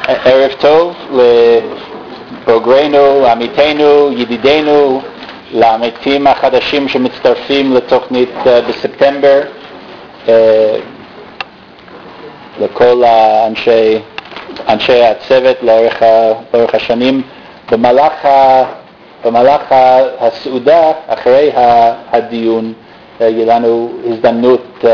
ערב טוב לבוגרינו, עמיתינו, ידידינו, לעמיתים החדשים שמצטרפים לתוכנית בספטמבר, לכל אנשי הצוות לאורך השנים. במהלך הסעודה אחרי הדיון יהיה לנו הזדמנות,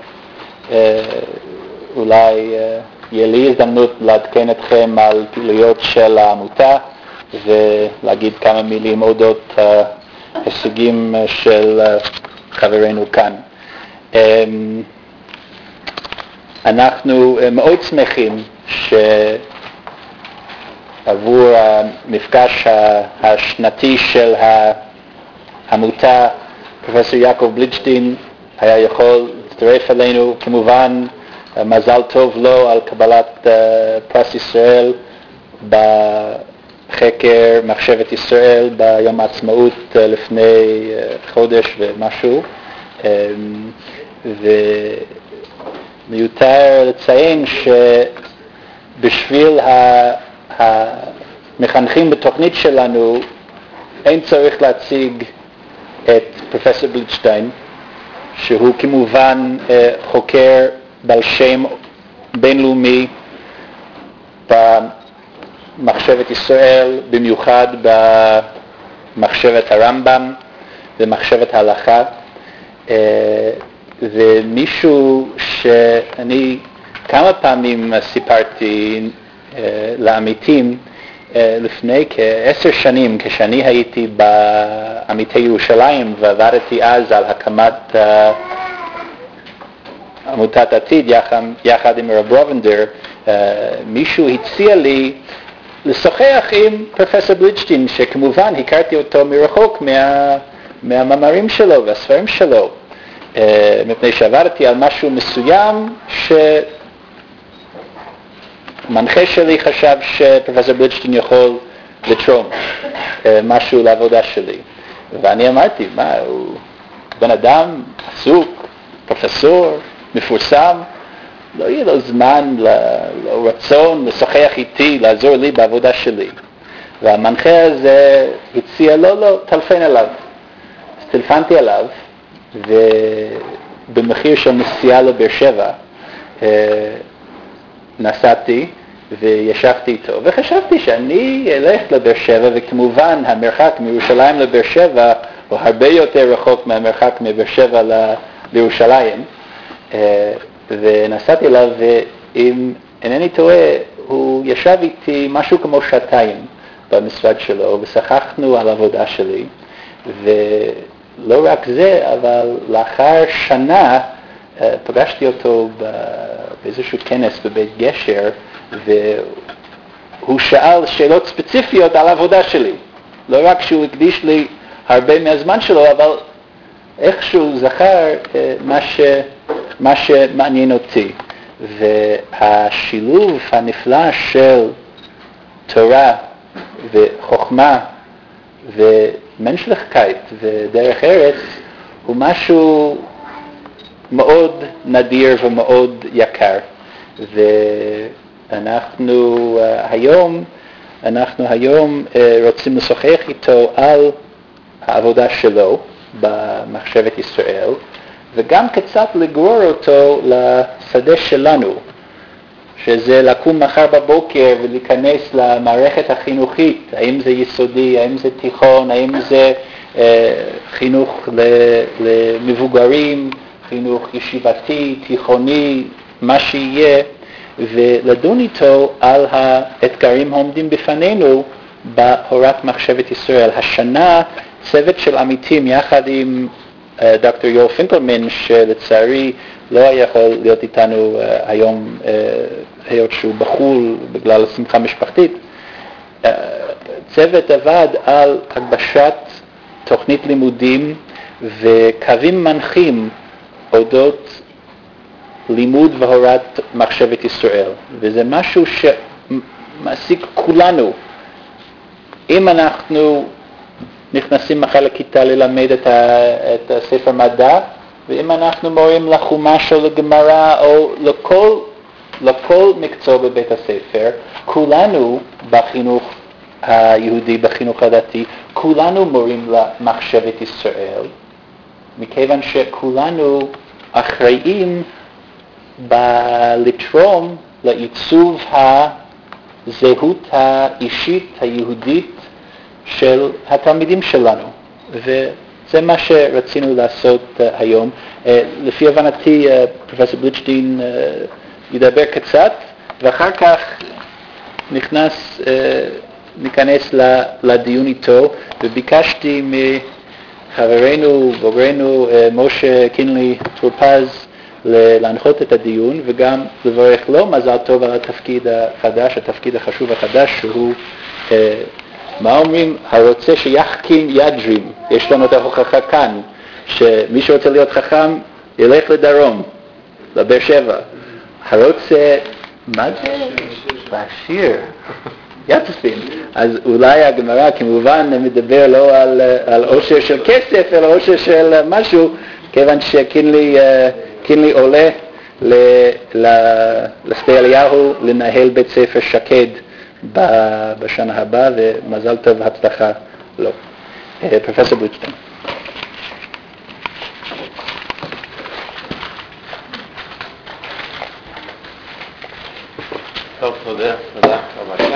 אולי יהיה לי הזדמנות לעדכן אתכם על פעילויות של העמותה ולהגיד כמה מילים אודות הישגים של חברינו כאן. אנחנו מאוד שמחים שעבור המפגש השנתי של העמותה פרופסור יעקב בליטשטיין היה יכול להצטרף אלינו. כמובן מזל טוב לו על קבלת פרס ישראל בחקר מחשבת ישראל ביום העצמאות לפני חודש ומשהו, ומיותר לציין שבשביל המחנכים בתוכנית שלנו אין צריך להציג את פרופסור בליטשטיין, שהוא כמובן חוקר בעל שם בינלאומי במחשבת ישראל, במיוחד במחשבת הרמב"ם ומחשבת ההלכה, ומישהו שאני כמה פעמים סיפרתי לעמיתים לפני כ10 שנים, כשאני הייתי בעמיתי ירושלים ועבדתי אז על הקמת עמותת עתיד יחד עם הרב רובנדר, מישהו הציע לי לשוחח עם פרופסור בליטשטיין, שכמובן הכרתי אותו מרחוק מהמאמרים שלו והספרים שלו, מפני שעבדתי על משהו מסוים שמנחה שלי חשב שפרופסור בליטשטיין יכול לתרום משהו לעבודה שלי. ואני אמרתי, מה, הוא בן אדם עסוק, פרופסור מפורסם, לא יהיה לו זמן, לא רצון לשוחח איתי, לעזור לי בעבודה שלי. והמנחה הזה הציע לא, טלפן אליו. אז טלפנתי אליו, ובמחיר של נסיעה לבאר שבע נסעתי וישבתי איתו, וחשבתי שאני אלך לבאר שבע, וכמובן המרחק מירושלים לבאר שבע הוא הרבה יותר רחוק מהמרחק מבאר שבע לירושלים, ונסעתי אליו, ואם אינני טועה הוא ישב איתי משהו כמו 2 שעות במשרד שלו ושוחחנו על העבודה שלי. ולא רק זה, אבל לאחר שנה פגשתי אותו באיזשהו כנס בבית גשר, והוא שאל שאלות ספציפיות על העבודה שלי. לא רק שהוא הקדיש לי הרבה מהזמן שלו, אבל איכשהו זכר מה שמעניין אותי. והשילוב הנפלא של תורה וחוכמה ומנשליכקייט ודרך ארץ הוא משהו מאוד נדיר ומאוד יקר. ואנחנו היום רוצים לשוחח איתו על העבודה שלו במחשבת ישראל, וגם קצת לגרור אותו לשדה שלנו, שזה לקום מחר בבוקר ולהיכנס למערכת החינוכית, האם זה יסודי, האם זה תיכון, האם זה חינוך למבוגרים, חינוך ישיבתי, תיכוני, מה שיהיה, ולדון איתו על האתגרים העומדים בפנינו בהוראת מחשבת ישראל. השנה צוות של עמיתים יחד עם דוקטור יואל פינקלמן, שלצערי לא היה יכול להיות איתנו היום היות שהוא בחול בגלל שמחה משפחתית, צוות עבד על הגבשת תוכנית לימודים וקווים מנחים אודות לימוד והוראת מחשבת ישראל, וזה משהו שמעסיק כולנו. אם אנחנו נכנסים מחר לכיתה ללמד את הספר מדע, ואם אנחנו מורים לחומש או לגמרא או לכל לכל מקצוע בבית הספר, כולנו בחינוך היהודי, בחינוך הדתי, כולנו מורים למחשבת ישראל, מכיוון שכולנו אחראים לתרום לעיצוב הזהות האישית היהודית של התלמידים שלנו. וזה מה שרצינו לעשות היום. לפי הבנתי, פרופסור בליטשטיין ידבר קצת, ואחר כך ניכנס לדיון איתו, וביקשתי מחברנו, בוגרנו, משה קינלי טורפז, להנחות את הדיון, וגם לברך לו מזל טוב על התפקיד החדש, התפקיד החשוב החדש, שהוא, מה אומרים, הרוצה שיחכים ידרים. יש לנו את ההוכחה כאן, שמי שרוצה להיות חכם, ילך לדרום, לבאר שבע. הרוצה, מה זה? לשיר. יצפין. אז אולי הגמרא כמובן מדבר לא על עושר של כסף, אלא עושר של משהו, כיוון שקינלי עולה לשדה אליהו לנהל בית ספר שקד בשנה הבאה, ומזל טוב והצלחה לו. פרופסור בליטשטיין. טוב, תודה רבה.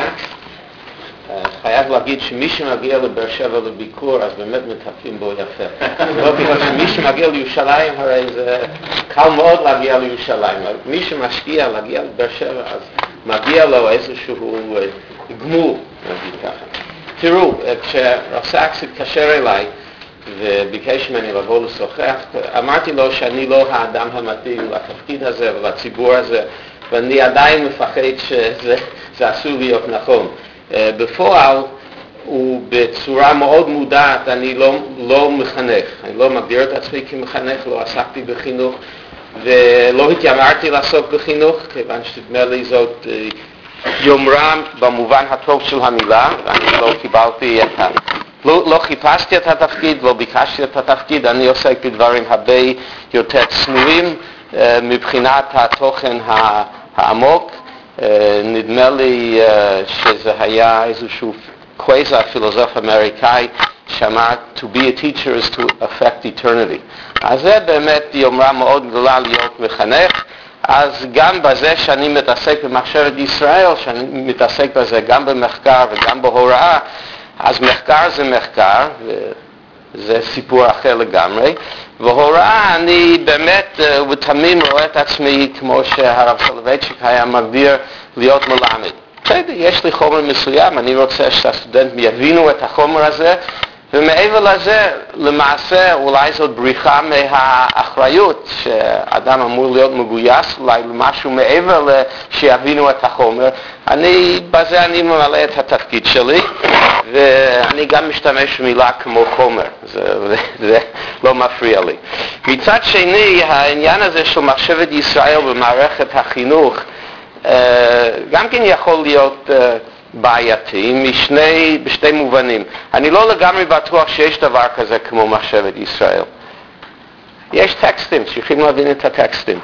חייב להגיד שמי שמגיע לבאר שבע לביקור, אז באמת מטפלים בו יפה. לא בגלל שמי שמגיע לירושלים, הרי זה קל מאוד להגיע לירושלים. מי שמשקיע להגיע לבאר שבע, אז מגיע לו איזשהו גמול, נגיד ככה. תראו, כשרב סקס התקשר אליי וביקש ממני לבוא לשוחח, אמרתי לו שאני לא האדם המתאים לתפקיד הזה ולציבור הזה, ואני עדיין מפחד שזה אסור להיות נכון. בפועל, ובצורה מאוד מודעת, אני לא מחנך. אני לא מגדיר את עצמי כמחנך, לא עסקתי בחינוך, ולא התיימרתי לעסוק בחינוך, כיוון שנדמה לי זאת יומרה במובן הטוב של המילה, ואני לא קיבלתי לא חיפשתי את התפקיד, לא ביקשתי את התפקיד, אני עוסק בדברים הרבה יותר צנועים מבחינת התוכן העמוק. נדמה לי שזה היה איזשהו קוויזה פילוסוף אמריקאי שאמר to be a teacher is to affect eternity. אז זה באמת יומרה מאוד גדולה להיות מחנך. אז גם בזה שאני מתעסק במחשבת ישראל, שאני מתעסק בזה גם במחקר וגם בהוראה, אז מחקר זה מחקר, וזה סיפור אחר לגמרי, והוראה אני באמת ותמיד רואה את עצמי כמו שהרב סולובייצ'יק היה מגדיר להיות מלמד. בסדר, יש לי חומר מסוים, אני רוצה שהסטודנטים יבינו את החומר הזה, ומעבר לזה, למעשה, אולי זאת בריחה מהאחריות, שאדם אמור להיות מגויס, אולי למשהו מעבר שיבינו את החומר. בזה אני ממלא את התפקיד שלי, ואני גם משתמש במילה כמו חומר, זה לא מפריע לי. מצד שני, העניין הזה של מחשבת ישראל במערכת החינוך, גם כן יכול להיות בעייתי בשתי מובנים. אני לא לגמרי בטוח שיש דבר כזה כמו מחשבת ישראל. יש טקסטים, צריכים להבין את הטקסטים.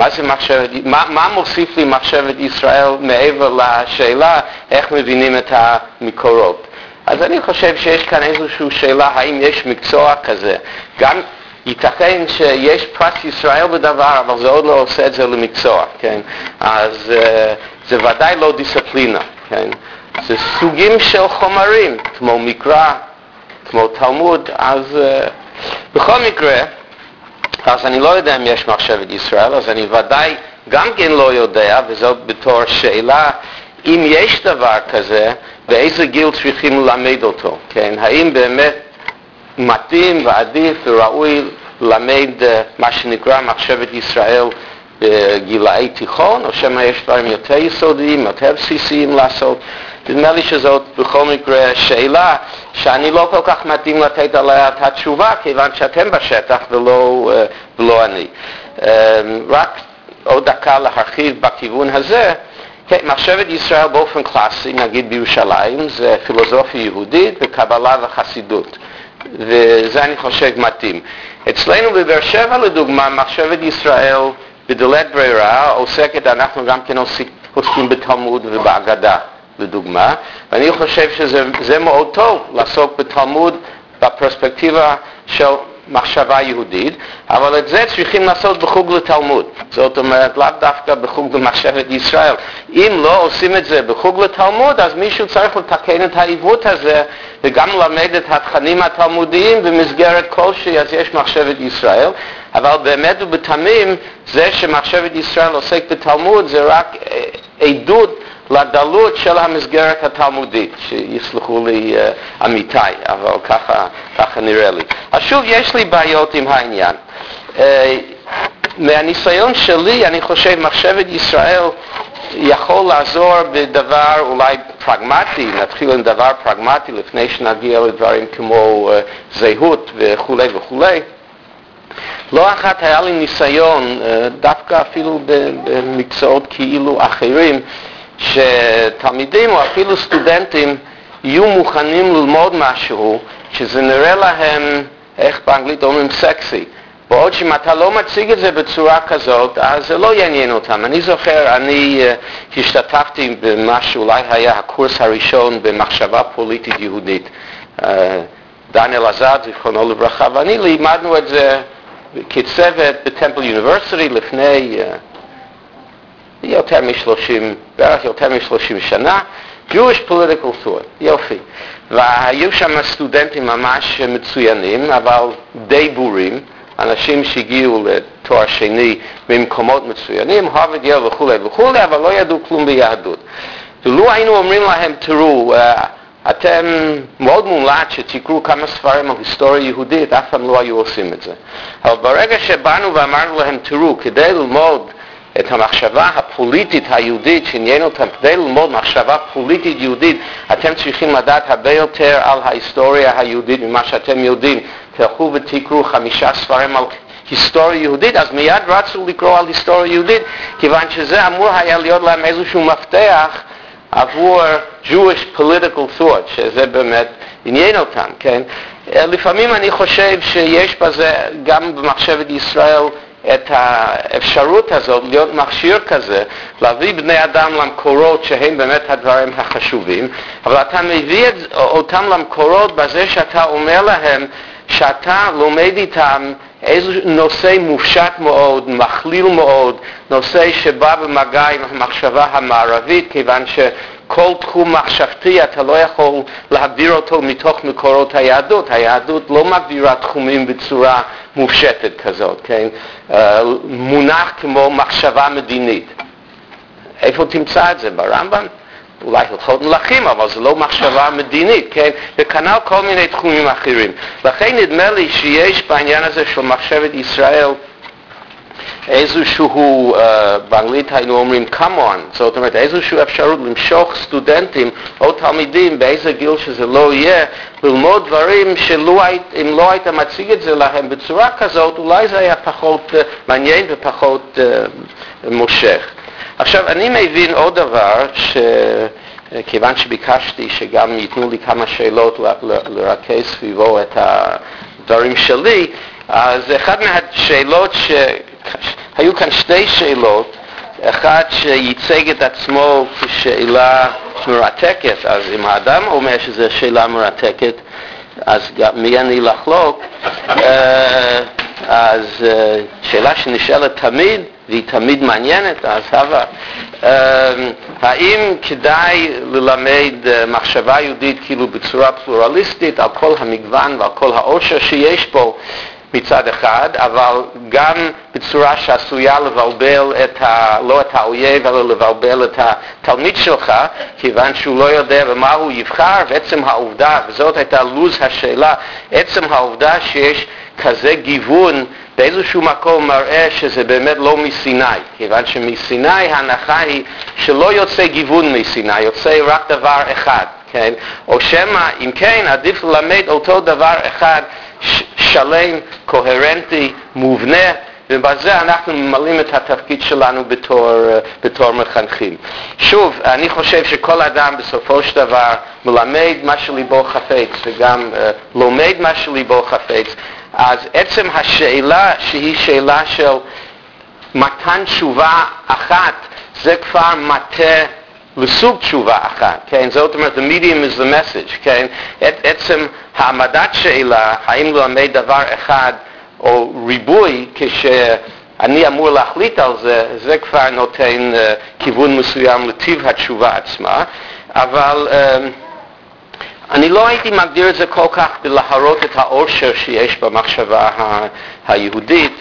מה מוסיף לי מחשבת ישראל מעבר לשאלה איך מבינים את המקורות? אז אני חושב שיש כאן איזושהי שאלה האם יש מקצוע כזה. גם ייתכן שיש פרס ישראל בדבר, אבל זה עוד לא עושה את זה למקצוע, כן? אז זה ודאי לא דיסציפלינה, כן? זה סוגים של חומרים, כמו מקרא, כמו תלמוד, אז בכל מקרה, אז אני לא יודע אם יש מחשבת ישראל, אז אני ודאי גם כן לא יודע, וזאת בתור שאלה, אם יש דבר כזה, באיזה גיל צריכים ללמד אותו, כן? האם באמת מתאים ועדיף וראוי ללמד מה שנקרא מחשבת ישראל בגילאי תיכון, או שמה יש דברים יותר יסודיים, יותר בסיסיים לעשות. נדמה לי שזאת בכל מקרה שאלה שאני לא כל כך מתאים לתת עליה את התשובה, כיוון שאתם בשטח ולא אני. רק עוד דקה להרחיב בכיוון הזה. כן, מחשבת ישראל באופן קלאסי, נגיד בירושלים, זה פילוסופיה יהודית וקבלה וחסידות. וזה אני חושב מתאים. אצלנו בבאר שבע לדוגמה, מחשבת ישראל בדלית ברירה עוסקת, אנחנו גם כן עוסקים בתלמוד ובאגדה לדוגמה, ואני חושב שזה מאוד טוב לעסוק בתלמוד בפרספקטיבה של מחשבה יהודית, אבל את זה צריכים לעשות בחוג לתלמוד. זאת אומרת, לאו דווקא בחוג למחשבת ישראל. אם לא עושים את זה בחוג לתלמוד, אז מישהו צריך לתקן את העיוות הזה, וגם ללמד את התכנים התלמודיים במסגרת כלשהי, אז יש מחשבת ישראל. אבל באמת ובתמים, זה שמחשבת ישראל עוסק בתלמוד, זה רק עדות לדלות של המסגרת התלמודית, שיסלחו לי עמיתי, אבל ככה נראה לי. אז שוב, יש לי בעיות עם העניין. מהניסיון שלי, אני חושב, מחשבת ישראל יכול לעזור בדבר אולי פרגמטי, נתחיל עם דבר פרגמטי לפני שנגיע לדברים כמו זהות וכו' וכו'. לא אחת היה לי ניסיון, דווקא אפילו במקצועות כאילו אחרים, שתלמידים או אפילו סטודנטים יהיו מוכנים ללמוד משהו שזה נראה להם, איך באנגלית אומרים סקסי, בעוד שאם אתה לא מציג את זה בצורה כזאת, אז זה לא יעניין אותם. אני זוכר, אני השתתפתי במה שאולי היה הקורס הראשון במחשבה פוליטית יהודית, דניאל עזד, זיכרונו לברכה, ואני לימדנו את זה כצוות בטמפל יוניברסיטי לפני בערך יותר מ-30 שנה, Jewish Political Thought, יופי. והיו שם סטודנטים ממש מצוינים, אבל די בורים, אנשים שהגיעו לתואר שני ממקומות מצוינים, הרווארד ייל וכו' וכו', אבל לא ידעו כלום ביהדות. ולו היינו אומרים להם, תראו, אתם מאוד מומלץ שתקראו כמה ספרים על היסטוריה יהודית, אף פעם לא היו עושים את זה. אבל ברגע שבאנו ואמרנו להם, תראו, כדי ללמוד את המחשבה הפוליטית היהודית שעניין אותם, כדי ללמוד מחשבה פוליטית יהודית, אתם צריכים לדעת הרבה יותר על ההיסטוריה היהודית ממה שאתם יודעים. תלכו ותקראו 5 ספרים על היסטוריה יהודית, אז מיד רצו לקרוא על היסטוריה יהודית, כיוון שזה אמור היה להיות להם איזשהו מפתח עבור Jewish Political Thought, שזה באמת עניין אותם, כן? לפעמים אני חושב שיש בזה גם במחשבת ישראל את האפשרות הזאת להיות מכשיר כזה, להביא בני אדם למקורות שהם באמת הדברים החשובים, אבל אתה מביא אותם למקורות בזה שאתה אומר להם שאתה לומד איתם איזה נושא מופשט מאוד, מכליל מאוד, נושא שבא במגע עם המחשבה המערבית, כיוון שכל תחום מחשבתי אתה לא יכול להגדיר אותו מתוך מקורות היהדות. היהדות לא מגדירה תחומים בצורה מופשטת כזאת, כן? מונח כמו מחשבה מדינית. איפה תמצא את זה? ברמב"ם? אולי הלכות מלכים, אבל זה לא מחשבה מדינית, כן? וכנ"ל כל מיני תחומים אחרים. לכן נדמה לי שיש בעניין הזה של מחשבת ישראל איזשהו, באנגלית היינו אומרים come on, זאת אומרת איזשהו אפשרות למשוך סטודנטים או תלמידים באיזה גיל שזה לא יהיה, ללמוד דברים שאם לא היית מציג את זה להם בצורה כזאת, אולי זה היה פחות מעניין ופחות מושך. עכשיו, אני מבין עוד דבר, כיוון שביקשתי שגם ייתנו לי כמה שאלות לרכז סביבו את הדברים שלי, אז אחד מהשאלות היו כאן 2 שאלות, אחת שייצג את עצמו כשאלה מרתקת, אז אם האדם אומר שזו שאלה מרתקת, אז מי אני לחלוק? אז שאלה שנשאלת תמיד, והיא תמיד מעניינת, אז הווה, האם כדאי ללמד מחשבה יהודית כאילו בצורה פלורליסטית על כל המגוון ועל כל העושר שיש פה מצד אחד, אבל גם בצורה שעשויה לבלבל לא את האויב, אלא לבלבל את התלמיד שלך, כיוון שהוא לא יודע במה הוא יבחר, ועצם העובדה, וזאת הייתה לוז השאלה, עצם העובדה שיש כזה גיוון באיזשהו מקום מראה שזה באמת לא מסיני, כיוון שמסיני ההנחה היא שלא יוצא גיוון מסיני, יוצא רק דבר אחד, כן? או שמה, אם כן, עדיף ללמד אותו דבר אחד שלם, קוהרנטי, מובנה, ובזה אנחנו ממלאים את התפקיד שלנו בתור מחנכים. שוב, אני חושב שכל אדם בסופו של דבר מלמד מה שליבו חפץ וגם לומד מה שליבו חפץ. אז עצם השאלה שהיא שאלה של מתן תשובה אחת, זה כבר מטה לסוג תשובה אחת, כן? זאת אומרת, the medium is the message, כן? עצם העמדת שאלה, האם ללמד דבר אחד או ריבוי, כשאני אמור להחליט על זה, זה כבר נותן כיוון מסוים לטיב התשובה עצמה, אבל אני לא הייתי מגדיר את זה כל כך להראות את העושר שיש במחשבה היהודית.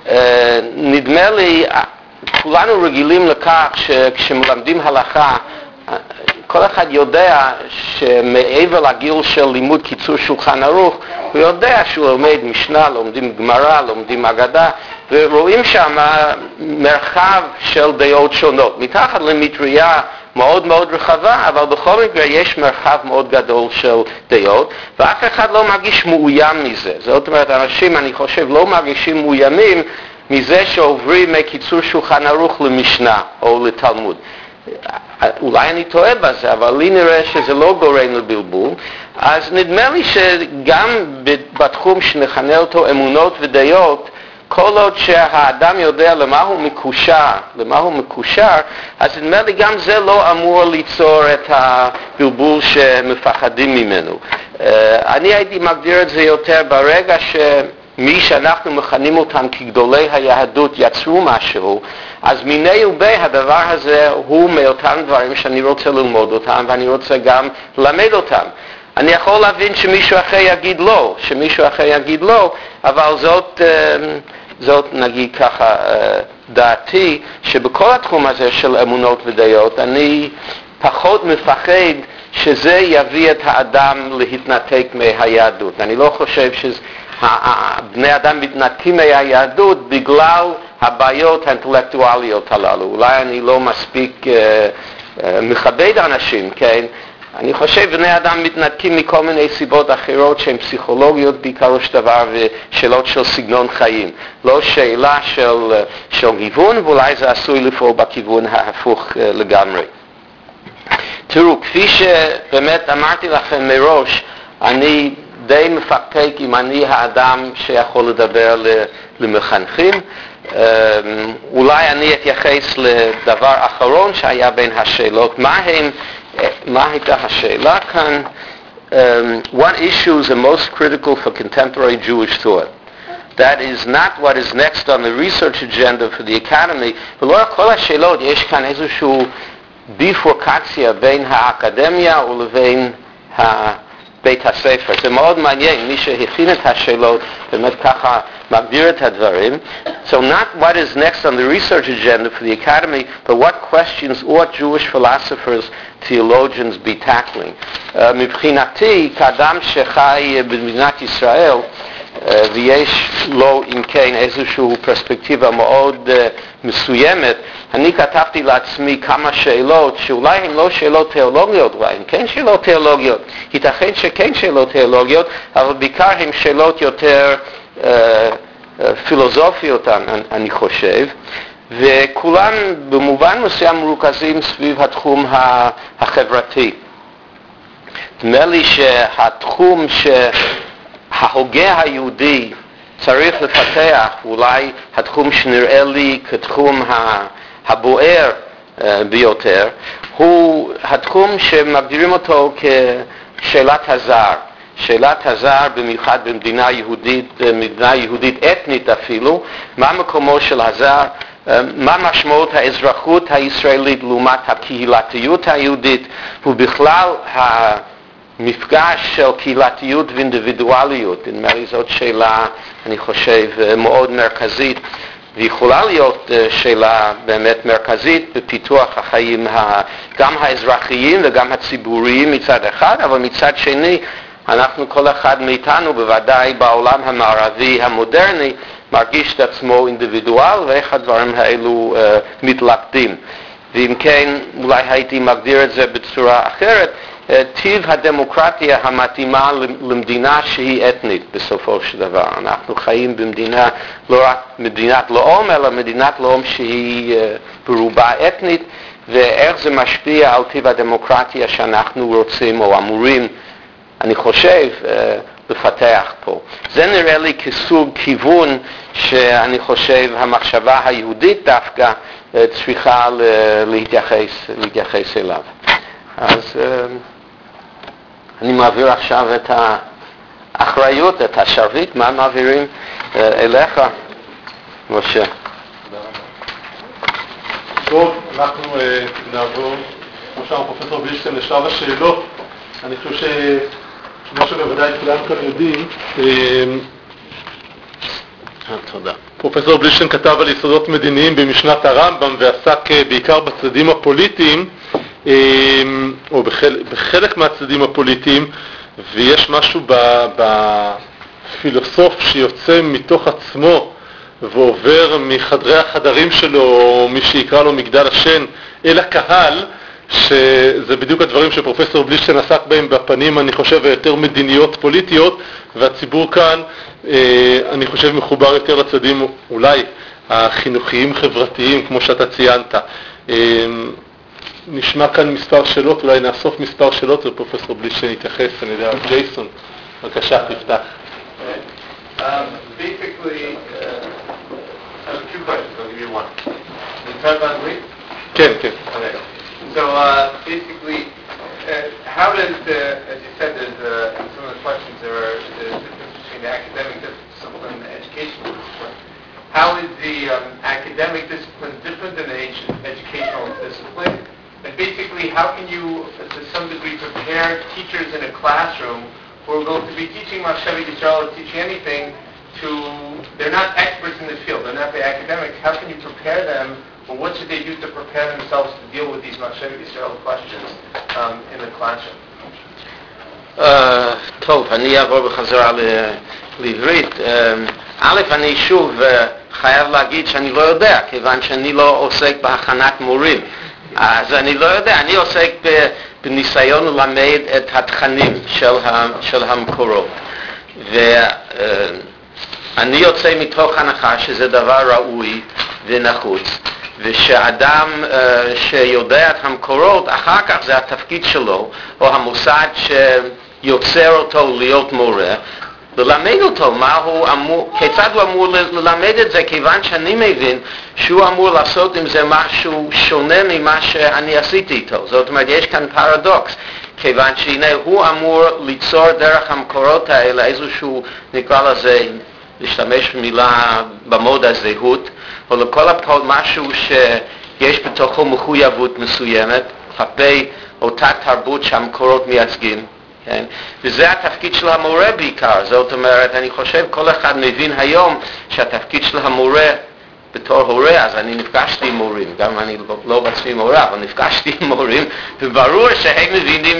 נדמה לי, כולנו רגילים לכך שכשמלמדים הלכה, כל אחד יודע שמעבר לגיל של לימוד קיצור שולחן ערוך, הוא יודע שהוא לומד משנה, לומדים גמרא, לומדים אגדה, ורואים שם מרחב של דעות שונות. מתחת למטריה מאוד מאוד רחבה, אבל בכל מקרה יש מרחב מאוד גדול של דעות, ואף אחד לא מרגיש מאוים מזה. זאת אומרת, אנשים, אני חושב, לא מרגישים מאוימים מזה שעוברים מקיצור שולחן ערוך למשנה או לתלמוד. אולי אני טועה בזה, אבל לי נראה שזה לא גורם לבלבול. אז נדמה לי שגם בתחום שנכנה אותו אמונות ודעות, כל עוד שהאדם יודע למה הוא מקושר, אז נדמה לי גם זה לא אמור ליצור את הבלבול שמפחדים ממנו. אני הייתי מגדיר את זה יותר ברגע מי שאנחנו מכנים אותם כגדולי היהדות יצרו משהו, אז מיני ובי הדבר הזה הוא מאותם דברים שאני רוצה ללמוד אותם ואני רוצה גם ללמד אותם. אני יכול להבין שמישהו אחר יגיד לא, אבל זאת נגיד ככה דעתי, שבכל התחום הזה של אמונות ודעות אני פחות מפחד שזה יביא את האדם להתנתק מהיהדות. אני לא חושב בני אדם מתנתקים מהיהדות בגלל הבעיות האינטלקטואליות הללו. אולי אני לא מספיק מכבד אנשים, כן? אני חושב בני אדם מתנתקים מכל מיני סיבות אחרות שהן פסיכולוגיות בעיקרו של דבר ושאלות של סגנון חיים. לא שאלה של גיוון, ואולי זה עשוי לפעול בכיוון ההפוך לגמרי. תראו, כפי שבאמת אמרתי לכם מראש, אני די מפקפק אם אני האדם שיכול לדבר למחנכים. אולי אני אתייחס לדבר אחרון שהיה בין השאלות. מה הייתה השאלה כאן? What issue is the most critical for contemporary Jewish thought? That is not what is next on the research agenda for the Academy, ולא רק כל השאלות, יש כאן איזושהי ביפורקציה בין האקדמיה ולבין בית הספר. זה מאוד מעניין, מי שהכין את השאלות באמת ככה מגדיר את הדברים. So not what is next on the research agenda for the Academy, but what questions ought Jewish philosophers, theologians be tackling. מבחינתי, כאדם שחי במדינת ישראל, ויש לו אם כן איזושהי פרספקטיבה מאוד מסוימת, אני כתבתי לעצמי כמה שאלות שאולי הן לא שאלות תיאולוגיות, אולי הן כן שאלות תיאולוגיות, ייתכן שכן שאלות תיאולוגיות, אבל בעיקר הן שאלות יותר פילוסופיות אני חושב, וכולן במובן מסוים מרוכזים סביב התחום החברתי. נדמה לי שהתחום שההוגה היהודי צריך לפתח, אולי התחום שנראה לי כתחום הבוער ביותר, הוא התחום שמגדירים אותו כשאלת הזר. שאלת הזר במיוחד במדינה יהודית אתנית אפילו, מה מקומו של הזר, מה משמעות האזרחות הישראלית לעומת הקהילתיות היהודית, ובכלל המפגש של קהילתיות ואינדיבידואליות. נדמה לי זאת שאלה, אני חושב, מאוד מרכזית, ויכולה להיות שאלה באמת מרכזית בפיתוח החיים גם האזרחיים וגם הציבוריים מצד אחד, אבל מצד שני אנחנו כל אחד מאיתנו, בוודאי בעולם המערבי המודרני, מרגיש את עצמו אינדיבידואל, ואיך הדברים האלו מתלכדים. ואם כן, אולי הייתי מגדיר את זה בצורה אחרת, טיב הדמוקרטיה המתאימה למדינה שהיא אתנית בסופו של דבר. אנחנו חיים במדינה, לא רק מדינת לאום, אלא מדינת לאום שהיא ברובה אתנית, ואיך זה משפיע על טיב הדמוקרטיה שאנחנו רוצים או אמורים, אני חושב, לפתח פה. זה נראה לי כסוג כיוון שאני חושב המחשבה היהודית דווקא צריכה להתייחס אליו. אז אני מעביר עכשיו את האחריות, את השרביט, מה מעבירים אליך, משה. טוב, אנחנו נעבור, כמו שאמר פרופסור בלישטיין, לשלב השאלות. אני חושב שכמו שבוודאי כולם כאן יודעים, תודה. פרופסור בלישטיין כתב על יסודות מדיניים במשנת הרמב"ם ועסק בעיקר בצדדים הפוליטיים, או בחלק מהצדדים הפוליטיים, ויש משהו בפילוסוף שיוצא מתוך עצמו ועובר מחדרי החדרים שלו, או מי שיקרא לו מגדל השן, אל הקהל, שזה בדיוק הדברים שפרופסור בלישטיין עסק בהם בפנים, אני חושב, היותר מדיניות פוליטיות, והציבור כאן, אני חושב, מחובר יותר לצדים אולי החינוכיים חברתיים, כמו שאתה ציינת. נשמע כאן מספר שאלות, אולי נאסוף מספר שאלות, ופרופסור בלישטיין יתייחס, אני יודע, ג'ייסון, בבקשה, תפתח. Basically, I have two questions. I'll give you one. Can you type on, please? כן, כן. Okay. So basically, how does, as you said, there's in some of the questions there are the difference between the academic discipline and the educational discipline. How is the academic discipline different than the educational discipline? And basically, how can you, to some degree, prepare teachers in a classroom who are going to be teaching Machshavah Yisrael or teaching anything they're not experts in the field, they're not the academics. How can you prepare them, or what should they do to prepare themselves to deal with these Machshavah Yisrael questions in the classroom? טוב, אני אעבור בחזרה לעברית. א', אני שוב חייב להגיד שאני לא יודע, כיוון שאני לא עוסק בהכנת מורים. אז אני לא יודע, אני עוסק בניסיון ללמד את התכנים של המקורות. ואני יוצא מתוך הנחה שזה דבר ראוי ונחוץ, ושאדם שיודע את המקורות, אחר כך זה התפקיד שלו, או המוסד שיוצר אותו להיות מורה, ללמד אותו כיצד הוא אמור ללמד את זה, כיוון שאני מבין שהוא אמור לעשות עם זה משהו שונה ממה שאני עשיתי איתו. זאת אומרת, יש כאן פרדוקס, כיוון שהנה הוא אמור ליצור דרך המקורות האלה איזשהו, נקרא לזה, להשתמש במילה במוד הזהות, או לכל הפעול משהו שיש בתוכו מחויבות מסוימת, כלפי אותה תרבות שהמקורות מייצגים. כן? וזה התפקיד של המורה בעיקר. זאת אומרת, אני חושב כל אחד מבין היום שהתפקיד של המורה בתור הורה, אז אני נפגשתי עם מורים, גם אני לא בעצמי מורה, אבל נפגשתי עם מורים, וברור שהם מבינים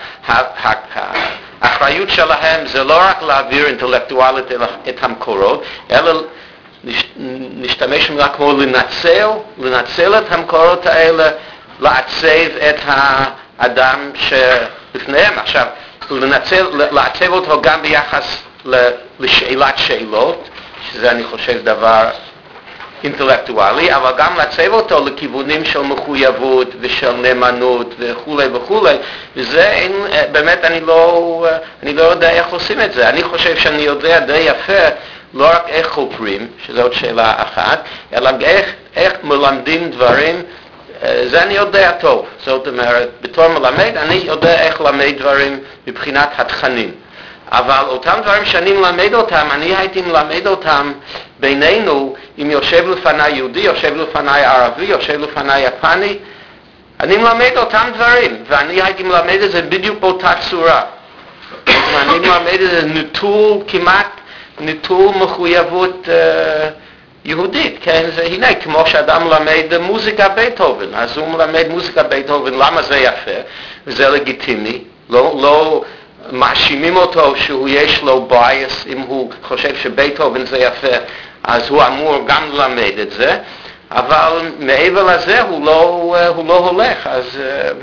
שהאחריות שלהם זה לא רק להעביר אינטלקטואלית את המקורות, אלא להשתמש רק כמו לנצל את המקורות האלה, לעצב את האדם שלפניהם. עכשיו, לעצב אותו גם ביחס לשאלת שאלות, שזה אני חושב דבר אינטלקטואלי, אבל גם לעצב אותו לכיוונים של מחויבות ושל נאמנות וכו' וכו', וזה באמת אני לא יודע איך עושים את זה. אני חושב שאני יודע די יפה לא רק איך חוקרים, שזו עוד שאלה אחת, אלא איך מלמדים דברים, זה אני יודע טוב. זאת אומרת, בתור מלמד אני יודע איך ללמד דברים מבחינת התכנים. אבל אותם דברים שאני מלמד אותם, אני הייתי מלמד אותם בינינו, אם יושב לפני יהודי, יושב לפני ערבי, יושב לפני יפני, אני מלמד אותם דברים, ואני הייתי מלמד את זה בדיוק באותה צורה. אני מלמד את זה כמעט נטול מחויבות יהודית, כן? זה הנה, כמו שאדם מלמד מוזיקה בייטהובן, אז הוא מלמד מוזיקה בייטהובן, למה זה יפה? וזה לגיטימי, לא מאשימים אותו שהוא יש לו בייס, אם הוא חושב שבייטהובן זה יפה, אז הוא אמור גם ללמד את זה, אבל מעבר לזה הוא לא הולך. אז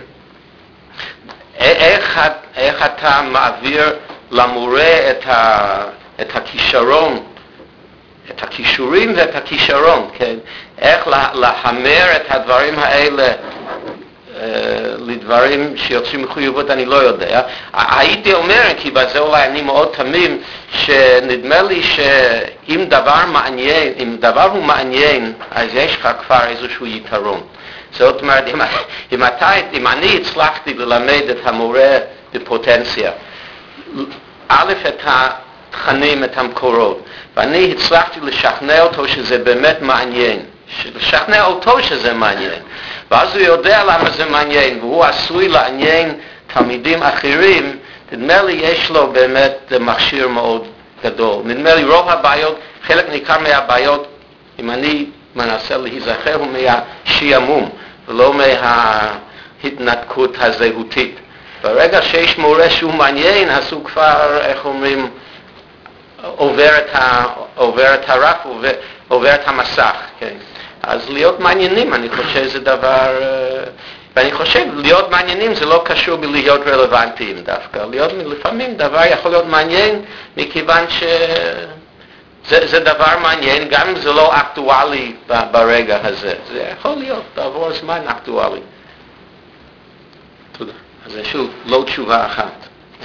איך אתה מעביר למורה את הכישרון, את הכישורים ואת הכישרון, כן? איך להמר את הדברים האלה לדברים שיוצרים מחויבות אני לא יודע. הייתי אומר, כי בזה אולי אני מאוד תמים, שנדמה לי שאם דבר הוא מעניין, אז יש לך כבר איזשהו יתרון. זאת אומרת, אם אני הצלחתי ללמד את המורה בפוטנציה, א' את התכנים, את המקורות, ואני הצלחתי לשכנע אותו שזה באמת מעניין, לשכנע אותו שזה מעניין, ואז הוא יודע למה זה מעניין, והוא עשוי לעניין תלמידים אחרים, נדמה לי יש לו באמת מכשיר מאוד גדול. נדמה לי רוב הבעיות, חלק ניכר מהבעיות, אם אני מנסה להיזכר, הוא מהשיעמום, ולא מההתנתקות הזהותית. ברגע שיש מורה שהוא מעניין, אז הוא כבר, איך אומרים, עובר את הרף, עובר את המסך. כן. אז להיות מעניינים, אני חושב זה דבר, ואני חושב להיות מעניינים זה לא קשור בלהיות רלוונטיים דווקא. לפעמים דבר יכול להיות מעניין, מכיוון שזה דבר מעניין, גם אם זה לא אקטואלי ברגע הזה. זה יכול להיות בעבור זמן אקטואלי. תודה. אז זה שוב, לא תשובה אחת.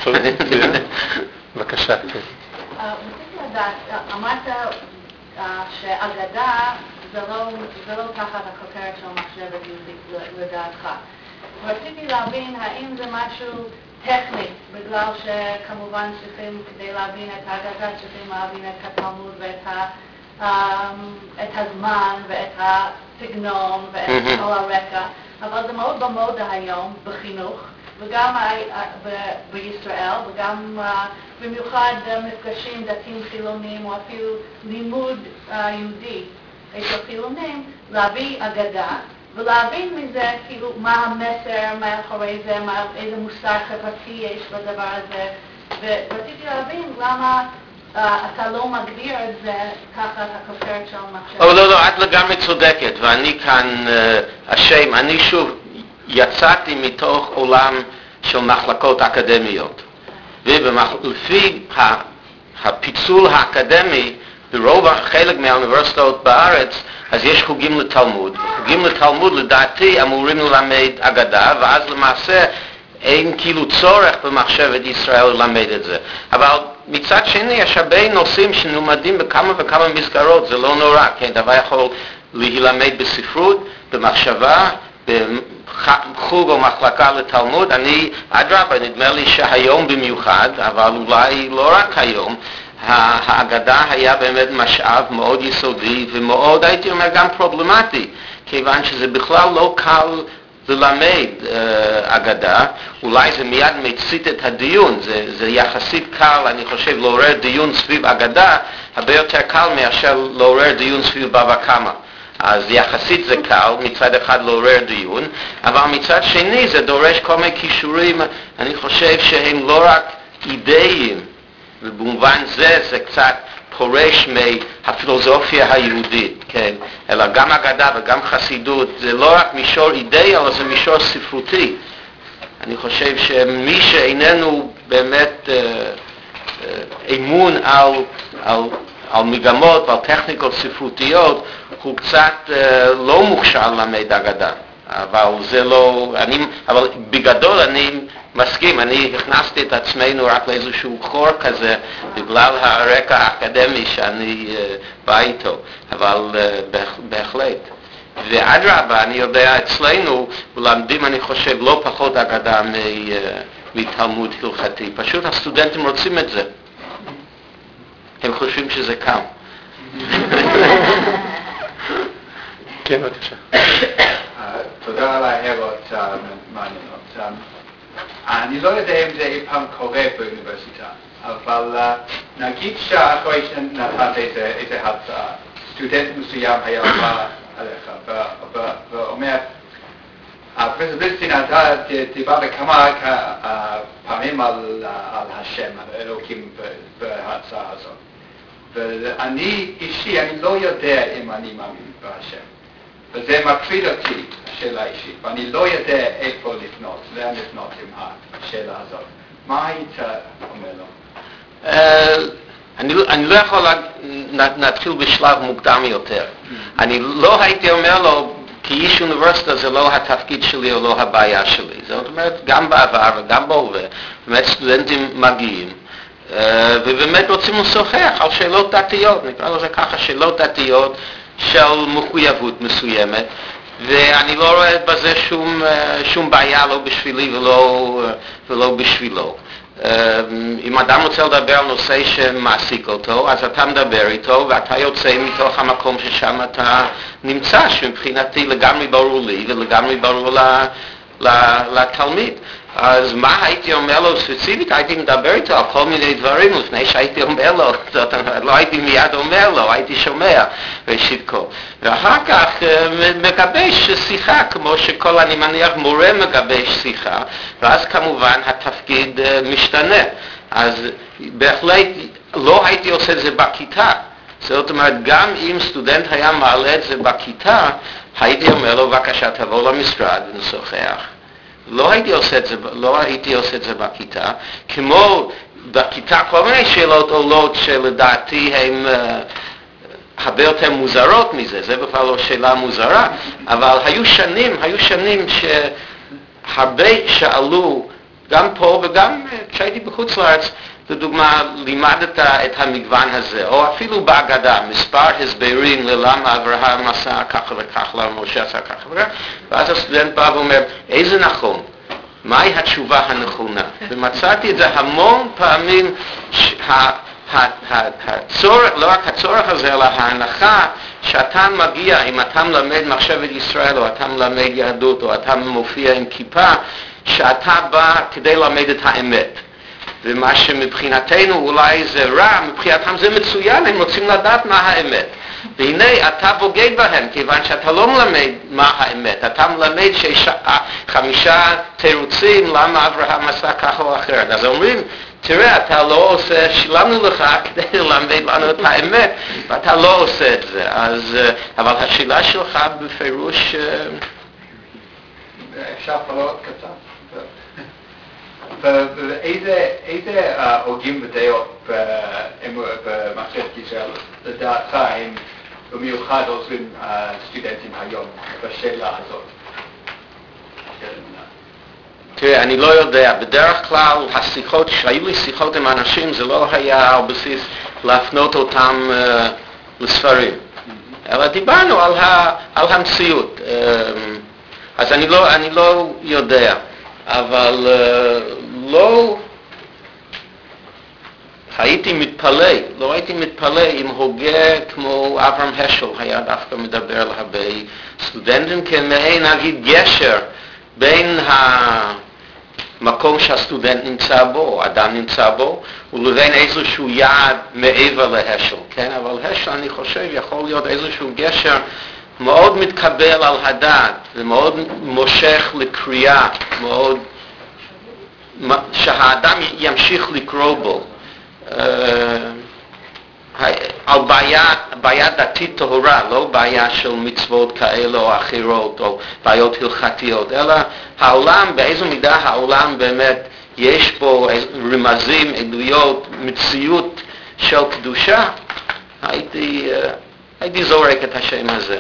בבקשה. רציתי לדעת, אמרת שאגדה זה לא תחת הכותרת של מחשבת יהודית לדעתך. רציתי להבין האם זה משהו טכני, בגלל שכמובן צריכים, כדי להבין את האגדה, צריכים להבין את התלמוד ואת הזמן ואת הסגנון ואת כל הרקע, אבל זה מאוד במודה היום בחינוך, וגם בישראל, וגם במיוחד מפגשים דתיים חילונים, או אפילו לימוד יהודי אצל חילונים, להביא אגדה, ולהבין מזה כאילו מה המסר מאחורי זה, איזה מוסר חברתי יש בדבר הזה, ורציתי להבין למה אתה לא מגדיר את זה תחת הכותרת של מחשב. לא, את לגמרי צודקת, ואני כאן אשם. אני שוב יצאתי מתוך עולם של מחלקות אקדמיות, ולפי הפיצול האקדמי, ברוב חלק מהאוניברסיטאות בארץ, אז יש חוגים לתלמוד. חוגים לתלמוד לדעתי אמורים ללמד אגדה, ואז למעשה אין כאילו צורך במחשבת ישראל ללמד את זה. אבל מצד שני יש הרבה נושאים שנלמדים בכמה וכמה מסגרות, זה לא נורא, כן? דבר יכול להילמד בספרות, במחשבה, בחוג או מחלקה לתלמוד. אני, אדרבה, נדמה לי שהיום במיוחד, אבל אולי לא רק היום, האגדה היה באמת משאב מאוד יסודי ומאוד, הייתי אומר, גם פרובלמטי, כיוון שזה בכלל לא קל ללמד אגדה. אולי זה מיד מצית את הדיון, זה יחסית קל, אני חושב, לעורר דיון סביב אגדה, הרבה יותר קל מאשר לעורר דיון סביב בבא קמא. אז יחסית זה קל, מצד אחד לעורר דיון, אבל מצד שני זה דורש כל מיני כישורים, אני חושב שהם לא רק אידאיים, ובמובן זה קצת פורש מהפילוסופיה היהודית, כן? אלא גם אגדה וגם חסידות, זה לא רק מישור אידאי, אלא זה מישור ספרותי. אני חושב שמי שאיננו באמת אמון על מגמות ועל טכניקות ספרותיות, הוא קצת לא מוכשר ללמד אגדה. אבל זה לא, אבל בגדול אני מסכים, אני הכנסתי את עצמנו רק לאיזשהו חור כזה בגלל הרקע האקדמי שאני בא איתו, אבל בהחלט. ואדרבה, אני יודע, אצלנו למדים, אני חושב, לא פחות אגדה מתלמוד הלכתי. פשוט הסטודנטים רוצים את זה. הם חושבים שזה קל. כן, בבקשה. תודה על ההערות מעניינות. אני לא יודע אם זה אי פעם קורה באוניברסיטה, אבל נגיד שאחרי שנתת איזה הרצאה, סטודנט מסוים היה בא עליך ואומר, פרופסור בליסטין, אתה דיברת כמה פעמים על השם, על אלוקים בהרצאה הזאת. ואני אישי, אני לא יודע אם אני מאמין בהשם. וזה מקפיד אותי, השאלה אישית, ואני לא יודע איפה לפנות, לאן לפנות עם השאלה הזאת. מה היית אומר לו? אני לא יכול להתחיל בשלב מוקדם יותר. אני לא הייתי אומר לו, כאיש אוניברסיטה זה לא התפקיד שלי או לא הבעיה שלי. זאת אומרת, גם בעבר וגם בהווה, באמת סטודנטים מגיעים, ובאמת רוצים לשוחח על שאלות דתיות, נקרא לזה ככה, שאלות דתיות של מחויבות מסוימת, ואני לא רואה בזה שום בעיה, לא בשבילי ולא בשבילו. אם אדם רוצה לדבר על נושא שמעסיק אותו, אז אתה מדבר איתו ואתה יוצא מתוך המקום ששם אתה נמצא, שמבחינתי לגמרי ברור לי ולגמרי ברור לתלמיד. אז מה הייתי אומר לו ספציפית? הייתי מדבר איתו על כל מיני דברים לפני שהייתי אומר לו, לא הייתי מיד אומר לו, הייתי שומע ראשית כל. ואחר כך מגבש שיחה, כמו שכל, אני מניח, מורה מגבש שיחה, ואז כמובן התפקיד משתנה. אז בהחלט לא הייתי עושה את זה בכיתה. זאת אומרת, גם אם סטודנט היה מעלה את זה בכיתה, הייתי אומר לו, בבקשה תבוא למשרד ונשוחח. לא הייתי עושה את זה בכיתה, כמו בכיתה כל מיני שאלות עולות שלדעתי הן הרבה יותר מוזרות מזה, זה בכלל לא שאלה מוזרה, אבל היו שנים שהרבה שאלו, גם פה וגם כשהייתי בחוץ לארץ, לדוגמה, לימדת את המגוון הזה, או אפילו בהגדה, מספר הסברים ללמה אברהם עשה ככה וככה, למה משה עשה ככה וככה, ואז הסטודנט בא ואומר, איזה נכון? מהי התשובה הנכונה? ומצאתי את זה המון פעמים, הצורך, לא רק הצורך הזה, אלא ההנחה שאתה מגיע, אם אתה מלמד מחשבת ישראל, או אתה מלמד יהדות, או אתה מופיע עם כיפה, שאתה בא כדי ללמד את האמת. ומה שמבחינתנו אולי זה רע, מבחינתם זה מצוין, הם רוצים לדעת מה האמת. והנה אתה בוגד בהם, כיוון שאתה לא מלמד מה האמת, אתה מלמד 5 תירוצים למה אברהם עשה ככה או אחרת. אז אומרים, תראה, אתה לא עושה, שילמנו לך כדי ללמד לנו את האמת, ואתה לא עושה את זה. אז, אבל השאלה שלך בפירוש... אפשר פלאות קצת? ואיזה הוגים ודעות במחשבת ישראל לדעתך הם במיוחד עוזרים סטודנטים היום בשאלה הזאת? תראה, אני לא יודע. בדרך כלל השיחות, שהיו לי שיחות עם אנשים, זה לא היה על בסיס להפנות אותם לספרים, אלא דיברנו על המציאות. אז אני לא יודע. אבל לא הייתי מתפלא אם הוגה כמו אברהם השל היה דווקא מדבר על הרבה סטודנטים כמעין, נגיד, גשר בין המקום שהסטודנט נמצא בו, אדם נמצא בו, ולבין איזשהו יעד מעבר להשל, כן? אבל השל, אני חושב, יכול להיות איזשהו גשר מאוד מתקבל על הדעת, ומאוד מושך לקריאה, מאוד, שהאדם ימשיך לקרוא בו, על בעיה דתית טהורה, לא בעיה של מצוות כאלה או אחרות, או בעיות הלכתיות, אלא העולם, באיזו מידה העולם באמת יש בו רמזים, עדויות, מציאות של קדושה, הייתי זורק את השם הזה.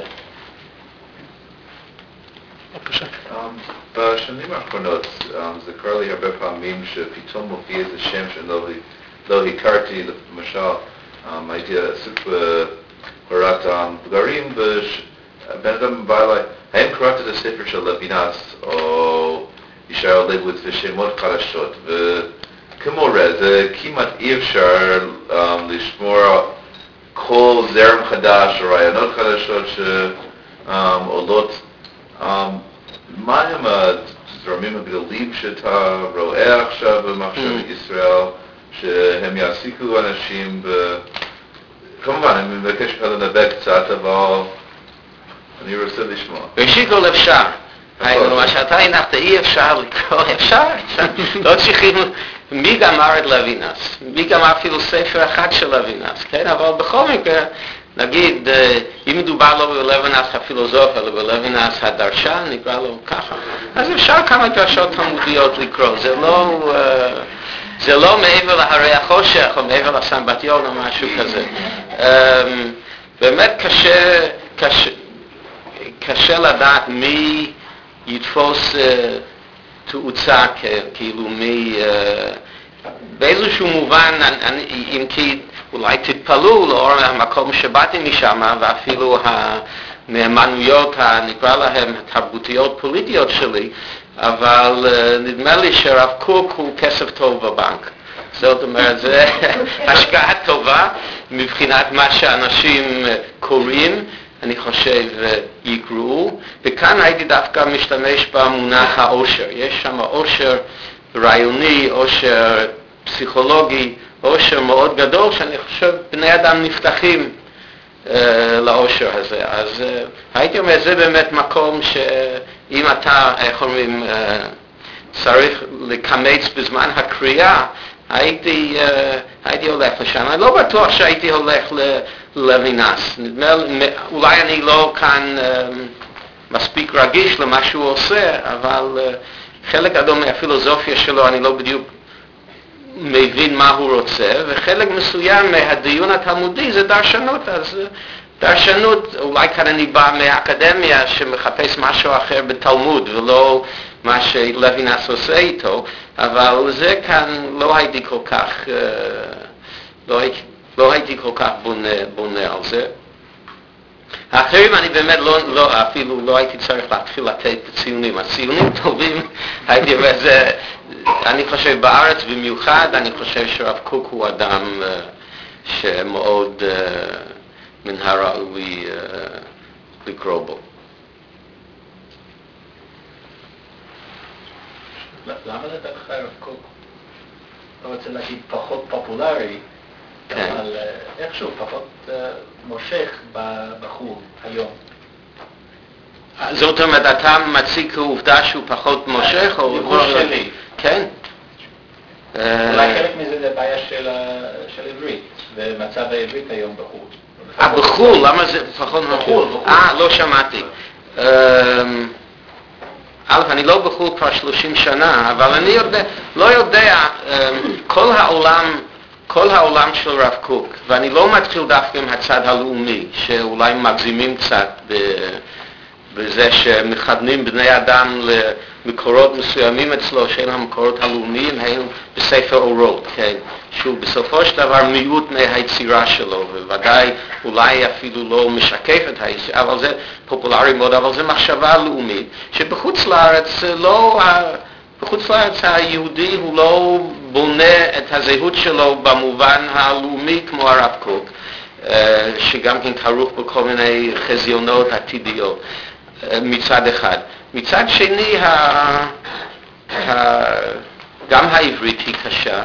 בשנים האחרונות זה קרה לי הרבה פעמים שפתאום מופיע איזה שם שלא הכרתי, למשל הייתי עסוק בהוראת בגרים ובן אדם בא אליי, האם קראת את הספר של לוינס או ישעיהו ליבוביץ ושמות חדשות, וכמורה זה כמעט אי אפשר לשמור כל זרם חדש או רעיונות חדשות שעולות. מה הם הזרמים הגדולים שאתה רואה עכשיו במחשבת ישראל, שהם יעסיקו אנשים כמובן, אני מבקש לך לנבא קצת, אבל אני רוצה לשמוע. ראשית כל אפשר. מה שאתה הנחת, אי אפשר לקרוא, אפשר. לא צריכים, מי גמר את לוינס? מי גמר אפילו ספר אחד של לוינס, כן? אבל בכל מקרה, נגיד, אם מדובר לא בלוינס הפילוסוף, אלא בלוינס הדרשן, נקרא לו ככה, אז אפשר כמה דרשות תלמודיות לקרוא. זה לא מעבר להרי החושך, או מעבר לסמבטיון, או משהו כזה. באמת קשה לדעת מי יתפוס תאוצה, כאילו מי, באיזשהו מובן, אם כי אולי תתפלאו לאור המקום שבאתי משם, ואפילו הנאמנויות, נקרא להם, התרבותיות פוליטיות שלי, אבל נדמה לי שרב קוק הוא כסף טוב בבנק. זאת אומרת, זו השקעה טובה מבחינת מה שאנשים קוראים, אני חושב יקראו, וכאן הייתי דווקא משתמש במונח העושר. יש שם עושר רעיוני, עושר פסיכולוגי, עושר מאוד גדול, שאני חושב בני אדם נפתחים לעושר הזה. אז הייתי אומר, זה באמת מקום שאם אתה, איך אומרים, צריך לקמץ בזמן הקריאה, הייתי הולך לשם. אני לא בטוח שהייתי הולך לוינס. אולי אני לא כאן מספיק רגיש למה שהוא עושה, אבל חלק גדול מהפילוסופיה שלו אני לא בדיוק מבין מה הוא רוצה, וחלק מסוים מהדיון התלמודי זה דרשנות. אז דרשנות, אולי כאן אני בא מהאקדמיה שמחפש משהו אחר בתלמוד ולא מה שלוינס עושה איתו, אבל זה כאן לא הייתי כל כך, לא הייתי כל כך בונה על זה. האחרים אני באמת אפילו לא הייתי צריך להתחיל לתת ציונים. הציונים טובים, הייתי אומר, אני חושב בארץ במיוחד, אני חושב שרב קוק הוא אדם שמאוד מן הראוי לקרוא בו. למה לדעתך רב קוק? לא רוצה להגיד פחות פופולרי, אבל איכשהו פחות מושך בחור היום. זאת אומרת, אתה מציג כעובדה שהוא פחות מושך? דיבור שלי. כן. אולי חלק מזה זה בעיה של עברית, ומצב העברית היום בחור. בחור, למה זה פחות בחור? לא שמעתי. אני לא בחור כבר 30 שנה, אבל אני לא יודע, כל העולם של רב קוק, ואני לא מתחיל דווקא עם הצד הלאומי, שאולי מגזימים קצת בזה שמכוונים בני אדם למקורות מסוימים אצלו, שאין המקורות הלאומיים, הם בספר אורות, כן? שהוא בסופו של דבר מיעוט מהיצירה שלו, וודאי אולי אפילו לא משקף את היצירה, אבל זה פופולרי מאוד, אבל זה מחשבה לאומית, שבחוץ לארץ בחוץ לארץ היהודי הוא לא בונה את הזהות שלו במובן הלאומי כמו הרב קוק, שגם כן כרוך בכל מיני חזיונות עתידיות מצד אחד. מצד שני, גם העברית היא קשה,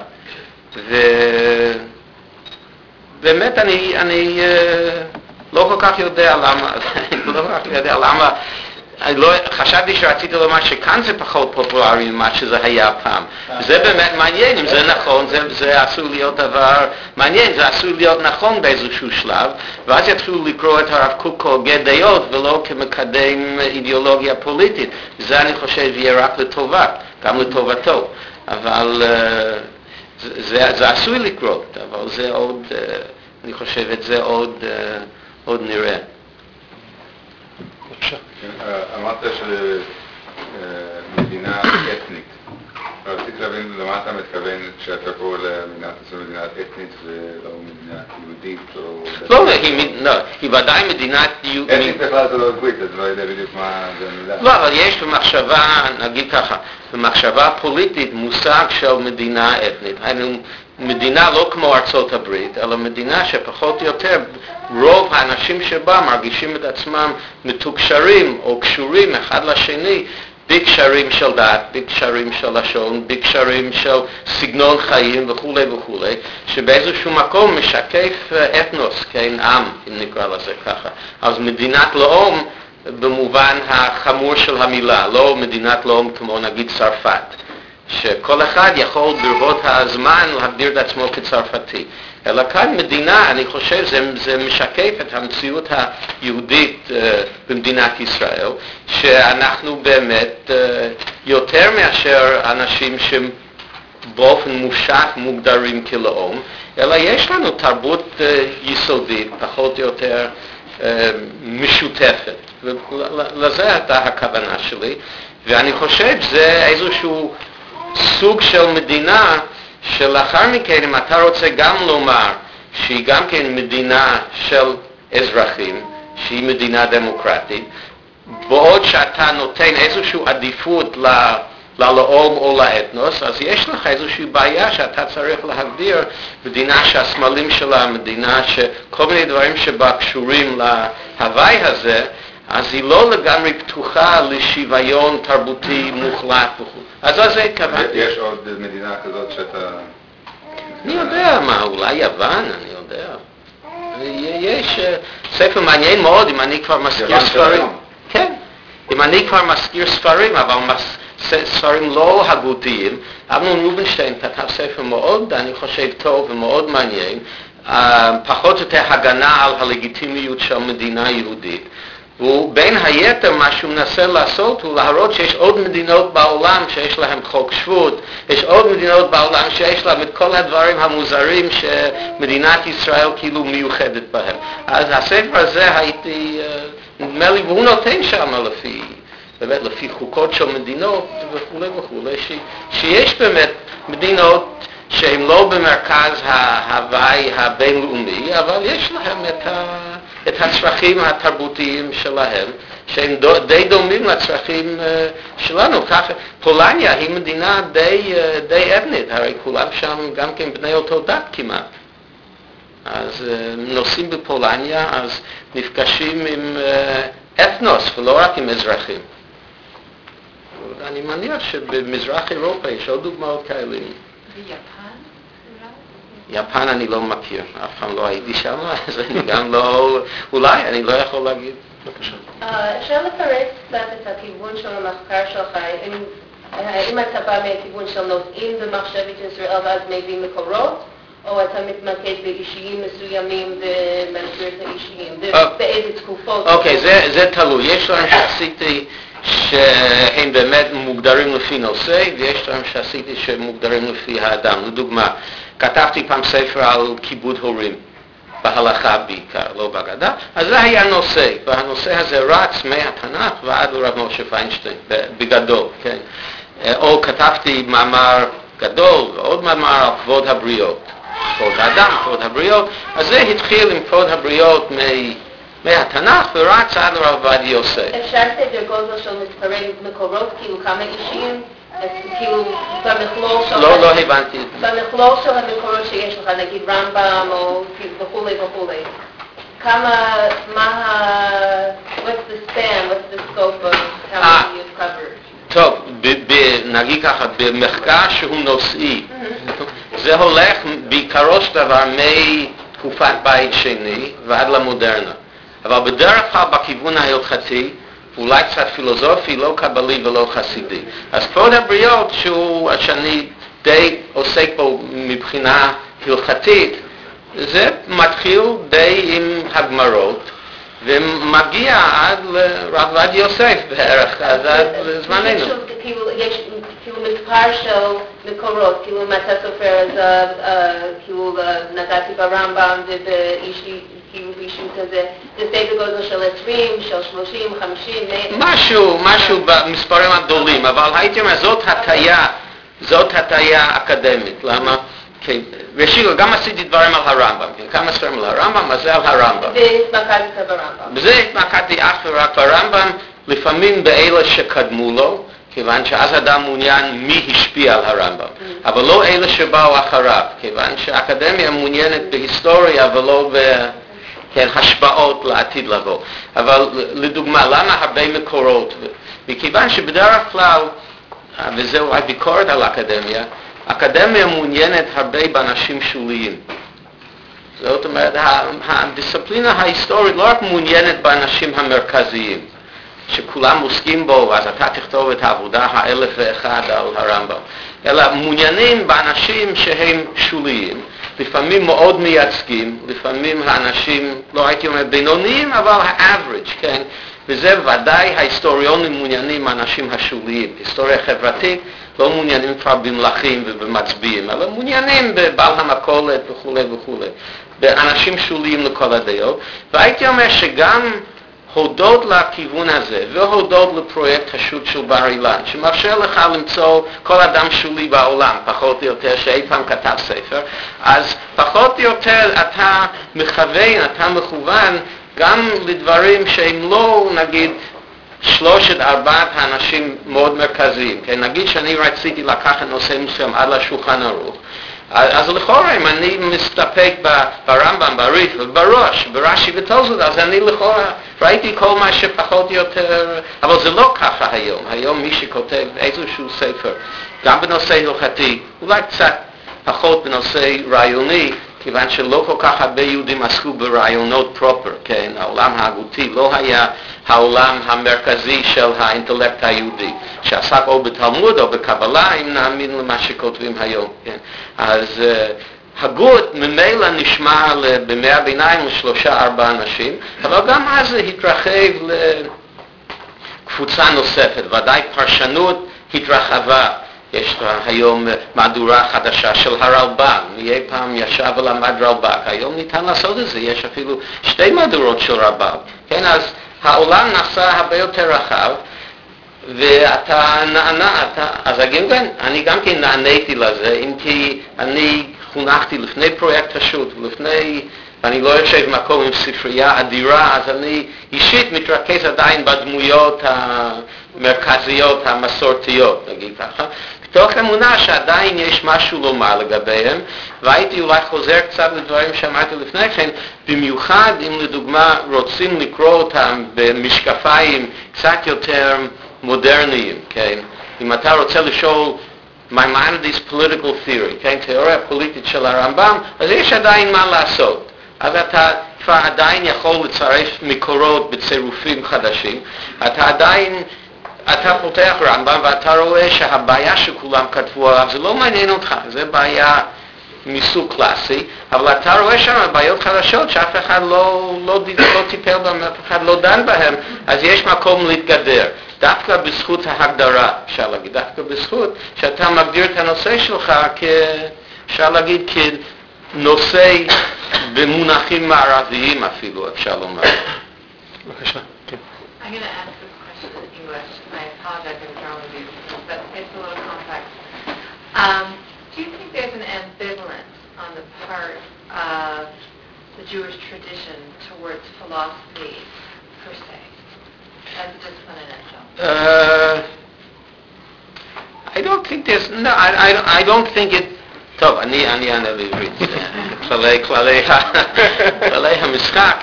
ובאמת אני לא כל כך יודע למה, חשבתי שרציתי לומר שכאן זה פחות פופולרי ממה שזה היה פעם. זה באמת מעניין, אם זה נכון, זה עשוי להיות דבר מעניין, זה עשוי להיות נכון באיזשהו שלב, ואז יתחילו לקרוא את הרב קוק כהוגה דעות ולא כמקדם אידיאולוגיה פוליטית. זה אני חושב יהיה רק לטובה, גם לטובתו. אבל זה עשוי לקרות, אבל זה עוד, אני חושב את זה עוד נראה. אמרת שמדינה אתנית. רציתי להבין למה אתה מתכוון כשאתה קורא למדינת ישראל מדינה אתנית ולא מדינה יהודית או... לא, היא ודאי מדינת יהודית. אתנית בכלל זה לא עברית, אז לא יודע בדיוק מה זה מילה. לא, אבל יש במחשבה, נגיד ככה, במחשבה פוליטית מושג של מדינה אתנית. מדינה לא כמו ארצות הברית, אלא מדינה שפחות או יותר רוב האנשים שבה מרגישים את עצמם מתוקשרים או קשורים אחד לשני בקשרים של דת, בקשרים של לשון, בקשרים של סגנון חיים וכו' וכו', שבאיזשהו מקום משקף אתנוס, כן, עם, אם נקרא לזה ככה. אז מדינת לאום במובן החמור של המילה, לא מדינת לאום כמו נגיד צרפת, שכל אחד יכול ברבות הזמן להגדיר את עצמו כצרפתי. אלא כאן מדינה, אני חושב, זה משקף את המציאות היהודית במדינת ישראל, שאנחנו באמת יותר מאשר אנשים שבאופן מושט מוגדרים כלאום, אלא יש לנו תרבות יסודית, פחות או יותר, משותפת. לזה הייתה הכוונה שלי, ואני חושב שזה איזשהו סוג של מדינה שלאחר מכן, אם אתה רוצה גם לומר שהיא גם כן מדינה של אזרחים, שהיא מדינה דמוקרטית, בעוד שאתה נותן איזושהי עדיפות ללאום או לאתנוס, אז יש לך איזושהי בעיה שאתה צריך להגדיר מדינה שהסמלים שלה, מדינה שכל מיני דברים שבה קשורים להוואי הזה, אז היא לא לגמרי פתוחה לשוויון תרבותי מוחלט וכו'. אז זה התכוונתי. יש עוד מדינה כזאת שאתה... אני יודע מה, אולי יוון, אני יודע. יש ספר מעניין מאוד, אם אני כבר מזכיר ספרים. כן, אם אני כבר מזכיר ספרים, אבל ספרים לא הגותיים. אמנון רובינשטיין כתב ספר מאוד, אני חושב, טוב ומאוד מעניין, פחות או יותר הגנה על הלגיטימיות של מדינה יהודית. ובין היתר מה שהוא מנסה לעשות הוא להראות שיש עוד מדינות בעולם שיש להם חוק שבות, יש עוד מדינות בעולם שיש להם את כל הדברים המוזרים שמדינת ישראל כאילו מיוחדת בהם. אז הספר הזה הייתי, נדמה לי, והוא נותן שם לפי חוקות של מדינות וכו' וכו', שיש באמת מדינות שהן לא במרכז ההוואי הבינלאומי, אבל יש להם את הצרכים התרבותיים שלהם, שהם די דומים לצרכים שלנו. ככה, פולניה היא מדינה די אתנית, הרי כולם שם גם כן בני אותו דת כמעט. אז נוסעים בפולניה, אז נפגשים עם אתנוס ולא רק עם אזרחים. אני מניח שבמזרח אירופה יש עוד דוגמאות כאלה. ביפן? יפן אני לא מכיר, אף פעם לא הייתי שם, אז אני גם לא, אולי, אני לא יכול להגיד. בבקשה. אפשר לפרט קצת את הכיוון של המחקר שלך, האם אתה בא מהכיוון של נושאים במחשבת ישראל ואז מביא מקורות, או אתה מתמקד באישיים מסוימים ומסביר את האישיים, באיזה תקופות? אוקיי, זה תלוי. יש דברים שעשיתי שהם באמת מוגדרים לפי נושא, ויש דברים שעשיתי שהם מוגדרים לפי האדם. לדוגמה, כתבתי פעם ספר על כיבוד הורים, בהלכה בעיקר, לא בהגדה, אז זה היה נושא, והנושא הזה רץ מהתנ"ך ועד לרב משה פיינשטיין, בגדול, כן. או כתבתי מאמר גדול, ועוד מאמר על כבוד הבריות, כבוד האדם, כבוד הבריות, אז זה התחיל עם כבוד הבריות מהתנ"ך ורץ עד לרב עובדיה יוסף. אפשר סדר גודל של מספרי מקורות, כאילו כמה אישיים? כאילו במכלול של... לא הבנתי. במכלול של המקורות שיש לך, נגיד רמב"ם או וכו' וכו'. כמה, what's the span, what's the scope of how many you've covered? טוב, נגיד ככה, במחקר שהוא נושאי, זה הולך בעיקרו של דבר מתקופת בית שני ועד למודרנה. אבל בדרך כלל בכיוון ההלכתי, אולי קצת פילוסופי, לא קבלי ולא חסידי. אז כבוד הבריות, שאני די עוסק בו מבחינה הלכתית, זה מתחיל די עם הגמרות, ומגיע עד לרב עובדיה יוסף בערך, אז עד זמננו. יש כאילו מספר של מקורות, כאילו אם אתה סופר, אז כאילו נגעתי ברמב"ם ובאישי, כאילו אישי כזה, זה סדר גודל של 20, של 30, 50, משהו במספרים הגדולים, אבל הייתי אומר, זאת הטעיה אקדמית. למה? ראשית, גם עשיתי דברים על הרמב"ם, כמה ספרים על הרמב"ם, אז זה על הרמב"ם. והתמקדת ברמב"ם. וזה התמקדתי אך ורק ברמב"ם, לפעמים באלה שקדמו לו, כיוון שאז אדם מעוניין מי השפיע על הרמב"ם, אבל לא אלה שבאו אחריו, כיוון שהאקדמיה מעוניינת בהיסטוריה ולא בהשפעות לעתיד לבוא. אבל לדוגמה, למה הרבה מקורות? מכיוון שבדרך כלל, וזהו ביקורת על האקדמיה, האקדמיה מעוניינת הרבה באנשים שוליים. זאת אומרת, הדיסציפלינה ההיסטורית לא רק מעוניינת באנשים המרכזיים, שכולם עוסקים בו, אז אתה תכתוב את העבודה ה-1001 על הרמב"ם, אלא מעוניינים באנשים שהם שוליים, לפעמים מאוד מייצגים, לפעמים האנשים, לא הייתי אומר בינוניים, אבל ה-average, כן? וזה ודאי ההיסטוריונים מעוניינים האנשים השוליים. היסטוריה חברתית, לא מעוניינים כבר במלכים ובמצביעים, אלא מעוניינים בבעל המכולת וכו' וכו', באנשים שוליים לכל הדעות, והייתי אומר שגם הודות לכיוון הזה, והודות לפרויקט השו"ת של בר אילן, שמאפשר לך למצוא כל אדם שולי בעולם, פחות או יותר, שאי פעם כתב ספר, אז פחות או יותר אתה מכוון, אתה מכוון, גם לדברים שהם לא, נגיד, 3-4 האנשים מאוד מרכזיים. כן? נגיד שאני רציתי לקחת נושא מסוים עד לשולחן ערוך, אז לכאורה, אם אני מסתפק ברמב"ם, בריף, בראש, ברש"י ותוספות, אז אני לכאורה ראיתי כל מה שפחות או יותר, אבל זה לא ככה היום. היום מי שכותב איזשהו ספר, גם בנושא הלכתי, אולי קצת פחות בנושא רעיוני, כיוון שלא כל כך הרבה יהודים עסקו ברעיונות פרופר, כן? העולם ההגותי לא היה העולם המרכזי של האינטלקט היהודי, שעסק או בתלמוד או בקבלה, אם נאמין למה שכותבים היום, כן? אז הגות ממילא נשמע בימי הביניים ל3-4 אנשים, אבל גם אז זה התרחב לקבוצה נוספת, ודאי פרשנות התרחבה. יש היום מהדורה חדשה של הרלב"ג, אי פעם ישב ולמד רלב"ג, היום ניתן לעשות את זה, יש אפילו 2 מהדורות של רלב"ג, כן, אז העולם נעשה הרבה יותר רחב, ואתה נענה, אז אני גם כן נעניתי לזה, אם כי אני חונכתי לפני פרויקט השו"ת, ואני לא יושב במקום עם ספרייה אדירה, אז אני אישית מתרכז עדיין בדמויות המרכזיות, המסורתיות, נגיד ככה, תוך אמונה שעדיין יש משהו לומר לגביהם, והייתי אולי חוזר קצת לדברים שאמרתי לפני כן, במיוחד אם לדוגמה רוצים לקרוא אותם במשקפיים קצת יותר מודרניים, כן? אם אתה רוצה לשאול Maimonides Political Theory, כן? תיאוריה פוליטית של הרמב"ם, אז יש עדיין מה לעשות. אז אתה כבר עדיין יכול לצרף מקורות בצירופים חדשים, אתה פותח רמב"ם ואתה רואה שהבעיה שכולם כתבו עליו זה לא מעניין אותך, זה בעיה מסוג קלאסי, אבל אתה רואה שם בעיות חדשות שאף אחד לא טיפל בהם, אף אחד לא דן בהם, אז יש מקום להתגדר. דווקא בזכות ההגדרה, אפשר להגיד, דווקא בזכות שאתה מגדיר את הנושא שלך אפשר להגיד כנושא במונחים מערביים אפילו, אפשר לומר. בבקשה, כן. I'm going to ask this question in English. I apologize if it's wrong with you, but it's a little complex. Do you think there's an ambivalence on the part of the Jewish tradition towards philosophy per se, as a discipline in itself? I don't think there's, no, I don't think it, טוב, אני אענה לעברית, כללי המשחק.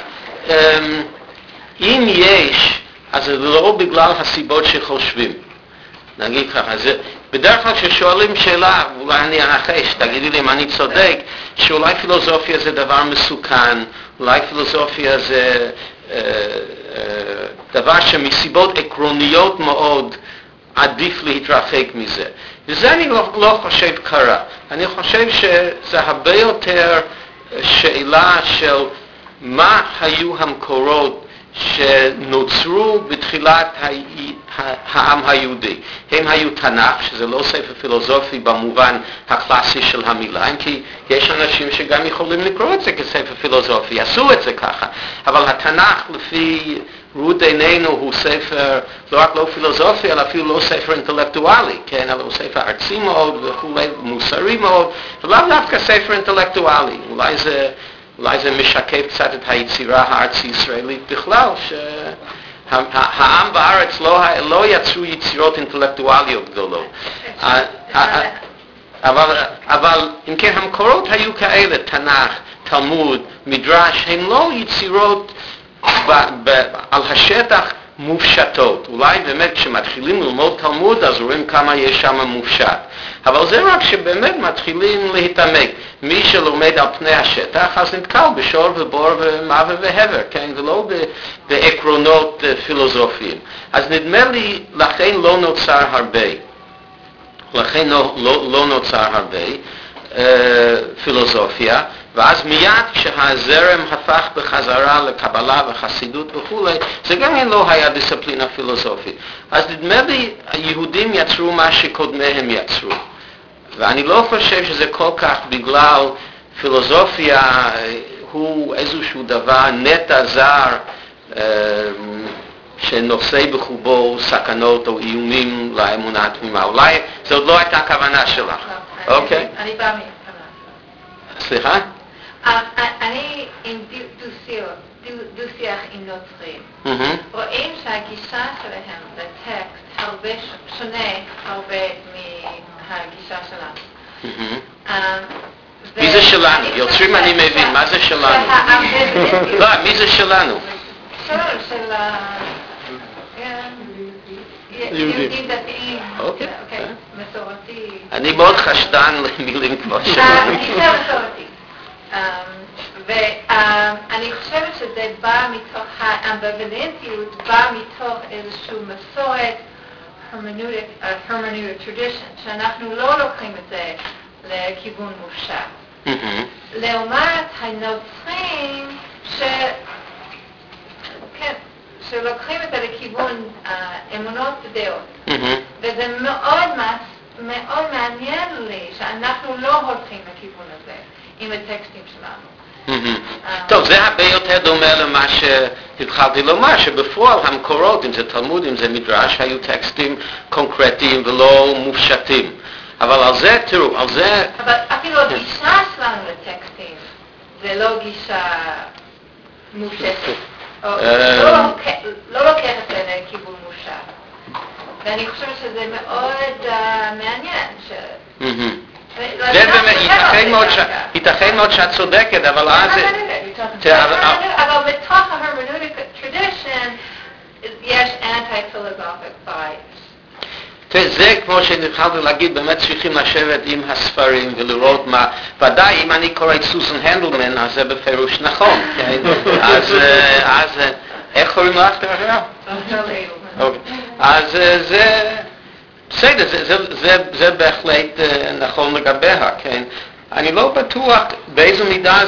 אם יש, אז זה לא בגלל הסיבות שחושבים. נגיד ככה, בדרך כלל כששואלים שאלה, אולי אני אנחש, תגידי לי אם אני צודק, שאולי פילוסופיה זה דבר מסוכן, אולי פילוסופיה זה דבר שמסיבות עקרוניות מאוד עדיף להתרחק מזה. וזה אני לא חושב קרה. אני חושב שזה הרבה יותר שאלה של מה היו המקורות שנוצרו בתחילת העם היהודי. הם היו תנ"ך, שזה לא ספר פילוסופי במובן הקלאסי של המילה, כי יש אנשים שגם יכולים לקרוא את זה כספר פילוסופי, עשו את זה ככה. אבל התנ"ך לפי ראות עינינו הוא ספר לא רק לא פילוסופי, אלא אפילו לא ספר אינטלקטואלי, כן? אלא הוא ספר ארצי מאוד וכולי, מוסרי מאוד, ולאו דווקא ספר אינטלקטואלי. אולי זה משקף קצת את היצירה הארצי-ישראלית בכלל, שהעם בארץ לא יצרו יצירות אינטלקטואליות גדולות. אבל אם כן, המקורות היו כאלה, תנ"ך, תלמוד, מדרש, הם לא יצירות על השטח מופשטות. אולי באמת כשמתחילים ללמוד תלמוד אז רואים כמה יש שם מופשט. אבל זה רק שבאמת מתחילים להתעמק. מי שלומד על פני השטח אז נתקל בשור ובור ומוות והבר, כן? ולא בעקרונות פילוסופיים. אז נדמה לי, לכן לא נוצר הרבה. פילוסופיה, ואז מיד כשהזרם הפך בחזרה לקבלה וחסידות וכולי, זה גם לא היה דיסציפלינה פילוסופית. אז נדמה לי, היהודים יצרו מה שקודמיהם יצרו. ואני לא חושב שזה כל כך בגלל פילוסופיה הוא איזשהו דבר נטע זר שנושא בחובו סכנות או איומים לאמונה התמימה. אולי זו עוד לא הייתה הכוונה שלך. אוקיי? אני באה מכוונה. סליחה? אני עם דו-שיח עם נוצרים. רואים שהגישה שלהם לטקסט הרבה שונה הרבה מהגישה שלנו. מי זה שלנו? יוצרים אני מבין, מה זה שלנו? לא, מי זה שלנו? של יהודים דתיים, מסורתי. אני מאוד חשדן למילים כמו שלנו. גישה מסורתי. ואני חושבת שזה בא מתוך, האמביוולנטיות באה מתוך איזושהי מסורת hermeneutic tradition, שאנחנו לא לוקחים את זה לכיוון מופשט. לעומת הנוצרים שלוקחים את זה לכיוון אמונות ודעות. וזה מאוד מעניין לי שאנחנו לא הולכים לכיוון הזה עם הטקסטים שלנו. טוב, זה הרבה יותר דומה למה שהתחלתי לומר, שבפועל המקורות, אם זה תלמוד, אם זה מדרש, היו טקסטים קונקרטיים ולא מופשטים. אבל על זה, תראו, על זה... אבל אפילו הגישה שלנו לטקסטים זה לא גישה מופשטת. לא לוקח את זה לכיוון מופשט. ואני חושבת שזה מאוד מעניין. זה באמת, ייתכן מאוד שאת צודקת, אבל אז... אבל בתוך ה-hermeneutic tradition יש anti-philosophic bias. זה כמו שהתחלתי להגיד, באמת צריכים לשבת עם הספרים ולראות מה, ודאי אם אני קורא את סוזן הנדלמן, אז זה בפירוש נכון, אז איך קוראים לך עכשיו? אז זה... בסדר, זה בהחלט נכון לגביה, כן? אני לא בטוח באיזו מידה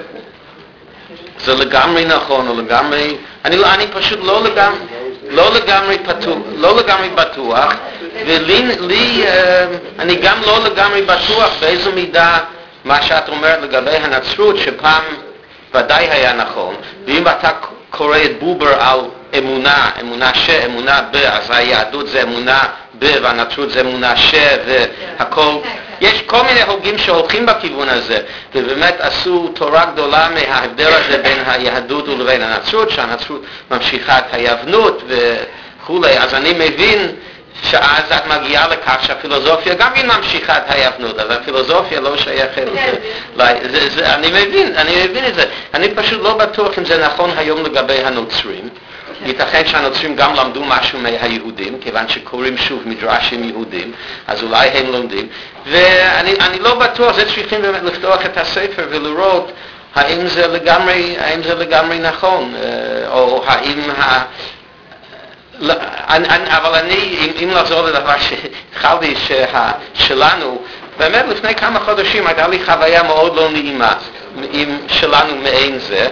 זה לגמרי נכון או לגמרי... אני פשוט לא לגמרי בטוח, ולי, אני גם לא לגמרי בטוח באיזו מידה מה שאת אומרת לגבי הנצרות, שפעם ודאי היה נכון, ואם אתה קורא את בובר על אמונה ב, אז היהדות זה אמונה ב, והנצרות זה אמונה ש, והכל, יש כל מיני הוגים שהולכים בכיוון הזה, ובאמת עשו תורה גדולה מההבדל הזה בין היהדות ולבין הנצרות, שהנצרות ממשיכה את היוונות וכולי, אז אני מבין שאז את מגיעה לכך שהפילוסופיה גם היא ממשיכה את היוונות, אז הפילוסופיה לא שייכת לזה. אני מבין את זה. אני פשוט לא בטוח אם זה נכון היום לגבי הנוצרים. ייתכן שהנוצרים גם למדו משהו מהיהודים, כיוון שקוראים שוב מדרשים יהודים, אז אולי הם לומדים. ואני לא בטוח, זה צריכים באמת לפתוח את הספר ולראות האם זה לגמרי נכון, או האם אבל אם לחזור לדבר שהתחלתי שלנו, באמת לפני כמה חודשים הייתה לי חוויה מאוד לא נעימה עם שלנו מעין זה,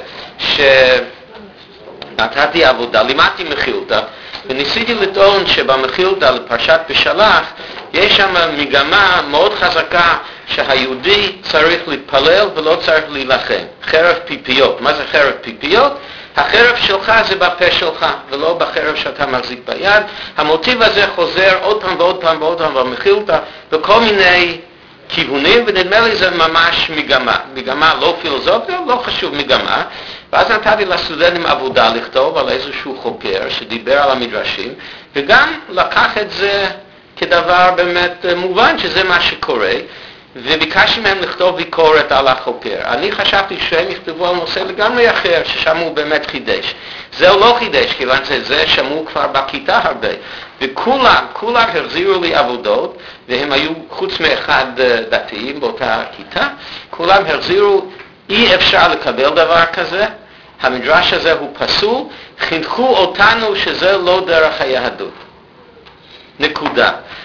שנתתי עבודה, לימדתי מחילתא, וניסיתי לטעון שבמחילתא לפרשת בשלח יש שם מגמה מאוד חזקה שהיהודי צריך להתפלל ולא צריך להילחם. חרב פיפיות. מה זה חרב פיפיות? החרב שלך זה בפה שלך, ולא בחרב שאתה מחזיק ביד. המוטיב הזה חוזר עוד פעם ועוד פעם ועוד פעם במחילתא, בכל מיני כיוונים, ונדמה לי זה ממש מגמה לא פילוסופיה, לא חשוב מגמה. ואז נתתי לסטודנטים עבודה לכתוב על איזשהו חוקר שדיבר על המדרשים, וגם לקח את זה כדבר באמת מובן שזה מה שקורה, וביקשתי מהם לכתוב ביקורת על החוקר. אני חשבתי שהם יכתבו על נושא לגמרי אחר, ששם הוא באמת חידש. זהו לא חידש, כיוון שזה שמעו כבר בכיתה הרבה. וכולם החזירו לי עבודות, והם היו חוץ מאחד דתיים באותה כיתה, כולם החזירו, אי אפשר לקבל דבר כזה, המדרש הזה הוא פסול, חינכו אותנו שזה לא דרך היהדות. נקודה.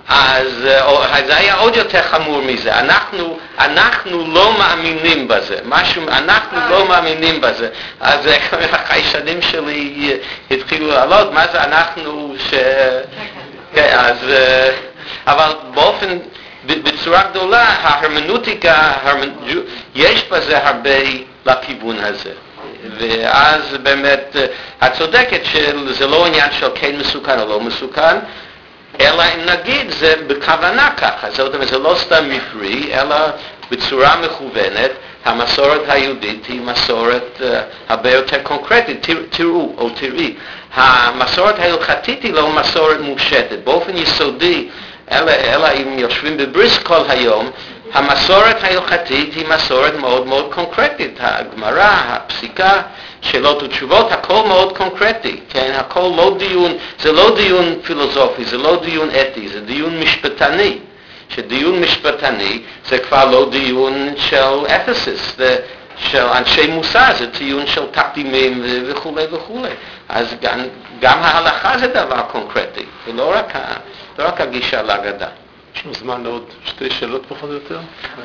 אז זה היה עוד יותר חמור מזה. אנחנו לא מאמינים בזה. אנחנו לא מאמינים בזה. אז החיישנים שלי התחילו לעלות, מה זה אנחנו כן, אבל בצורה גדולה, ההרמנוטיקה, יש בזה הרבה לכיוון הזה. ואז באמת, את צודקת שזה לא עניין של כן מסוכן או לא מסוכן, אלא אם נגיד זה בכוונה ככה, זאת אומרת זה לא סתם מפרי, אלא בצורה מכוונת, המסורת היהודית היא מסורת הרבה יותר קונקרטית, תראו או תראי, המסורת ההלכתית היא לא מסורת מופשטת, באופן יסודי, אלא אם יושבים בבריסק כל היום, המסורת ההלכתית היא מסורת מאוד מאוד קונקרטית, הגמרא, הפסיקה, שאלות ותשובות, הכל מאוד קונקרטי, כן? הכל לא דיון, זה לא דיון פילוסופי, זה לא דיון אתי, זה דיון משפטני. שדיון משפטני זה כבר לא דיון של אתיסיס, של אנשי מוסר, זה דיון של תקדימים וכו' וכו'. אז גם ההלכה זה דבר קונקרטי, ולא רק הגישה להגדה. יש לנו זמן לעוד שתי שאלות פחות או יותר.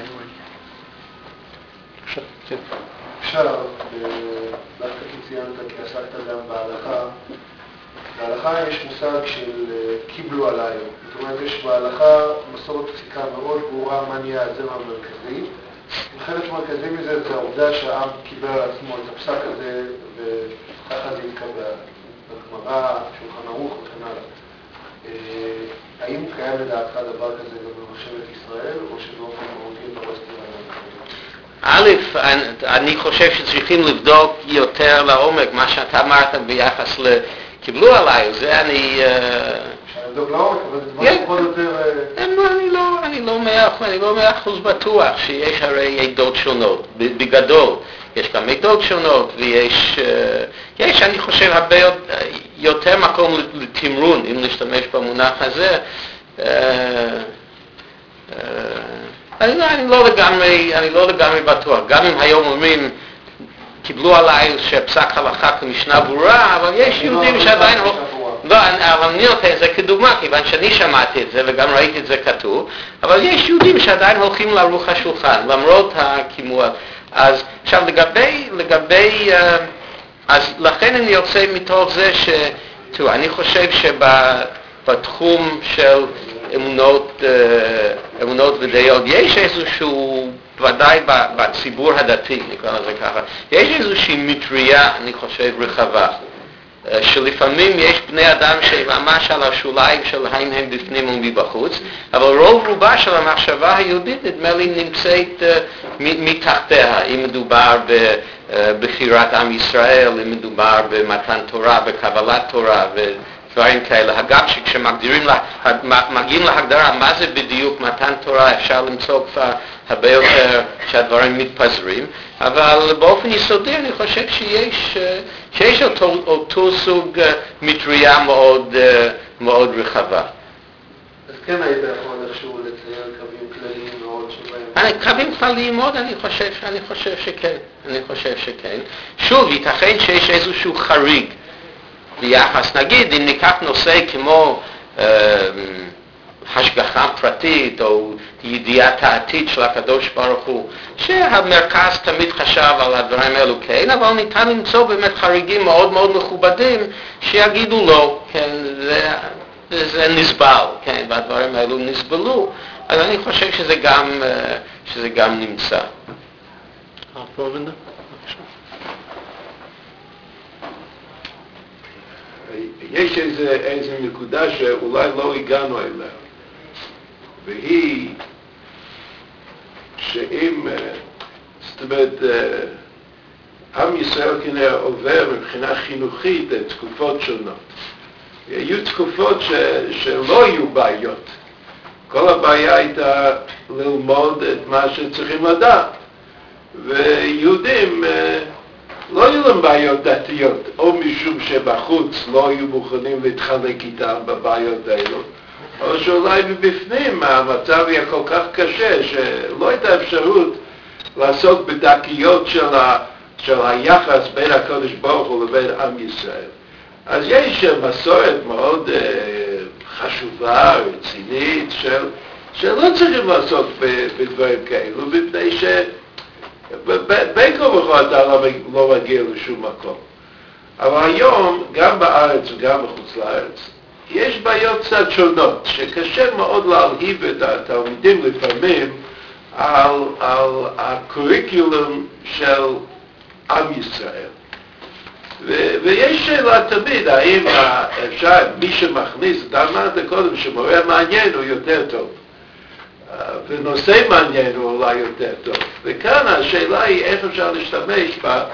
כן. אפשר, דווקא כי ציינת, כי עסקת גם בהלכה. בהלכה יש מושג של קיבלו עליי. זאת אומרת, יש בהלכה מסורת פסיקה מאוד ברורה מה נהיה הזרם המרכזי. חלק מרכזי מזה זה העובדה שהעם קיבל על עצמו את הפסק הזה, וככה זה התקבל. בגמרא, שולחן ערוך וכן הלאה. האם קיים לדעתך דבר כזה גם במחשבת ישראל, או שבאופן מהותי אתה לא סתירה? אני חושב שצריכים לבדוק יותר לעומק מה שאתה אמרת ביחס קיבלו עליי, זה אני... אפשר לבדוק לעומק, אבל זה דבר פחות יותר... אני לא 100% בטוח שיש הרי עדות שונות, בגדול. יש גם עדות שונות, ויש, אני חושב, הרבה יותר מקום לתמרון, אם נשתמש במונח הזה. אני לא לגמרי בטוח. גם אם היום אומרים, קיבלו עליי שפסק הלכה כמשנה ברורה, אבל יש יהודים שעדיין... לא, אבל אני נותן את זה כדוגמה, כיוון שאני שמעתי את זה וגם ראיתי את זה כתוב, אבל יש יהודים שעדיין הולכים לערוך השולחן, למרות הקימוע. אז עכשיו לגבי, אז לכן אני יוצא מתוך זה תראו, אני חושב שבתחום של אמונות ודעות, יש איזשהו, ודאי בציבור הדתי, נקרא לזה ככה, יש איזושהי מטריה, אני חושב, רחבה, שלפעמים יש בני אדם שממש על השוליים של האם הם בפנים ומבחוץ, אבל רוב רובה של המחשבה היהודית נדמה לי נמצאת מתחתיה, אם מדובר בבחירת עם ישראל, אם מדובר במתן תורה, בקבלת תורה ודברים כאלה. אגב, כשמגיעים להגדרה מה זה בדיוק מתן תורה, אפשר למצוא כבר הרבה יותר שהדברים מתפזרים, אבל באופן יסודי אני חושב שיש אותו סוג מטריה מאוד רחבה. אז כן היית יכול איכשהו לציין קווים כלליים מאוד שבהם... קווים כלליים מאוד, אני חושב שכן. שוב, ייתכן שיש איזשהו חריג ביחס, נגיד, אם ניקח נושא כמו השגחה פרטית או ידיעת העתיד של הקדוש ברוך הוא, שהמרכז תמיד חשב על הדברים האלו, כן, אבל ניתן למצוא באמת חריגים מאוד מאוד מכובדים שיגידו לא, כן, זה נסבל, כן, והדברים האלו נסבלו, אז אני חושב שזה גם נמצא. יש איזו נקודה שאולי לא הגענו אליה, והיא שאם, זאת אומרת, עם ישראל כנראה עובר מבחינה חינוכית תקופות שונות. היו תקופות שלא היו בעיות. כל הבעיה הייתה ללמוד את מה שצריכים לדעת. ויהודים לא היו להם בעיות דתיות, או משום שבחוץ לא היו מוכנים להתחלק איתם בבעיות האלו, או שאולי מבפנים המצב היה כל כך קשה שלא הייתה אפשרות לעסוק בדקיות של היחס בין הקדוש ברוך הוא לבין עם ישראל. אז יש מסורת מאוד חשובה, רצינית, שלא צריכים לעסוק בדברים כאלו, מפני בין כה וכה אתה לא מגיע לשום מקום. אבל היום, גם בארץ וגם בחוץ לארץ, יש בעיות קצת שונות, שקשה מאוד להלהיב את התלמידים לפעמים על הקוריקולום של עם ישראל. ויש שאלה תמיד, האם אפשר, מי שמכניס, אתה אמרת קודם שמורה מעניין הוא יותר טוב, ונושא מעניין הוא אולי יותר טוב. וכאן השאלה היא איך אפשר להשתמש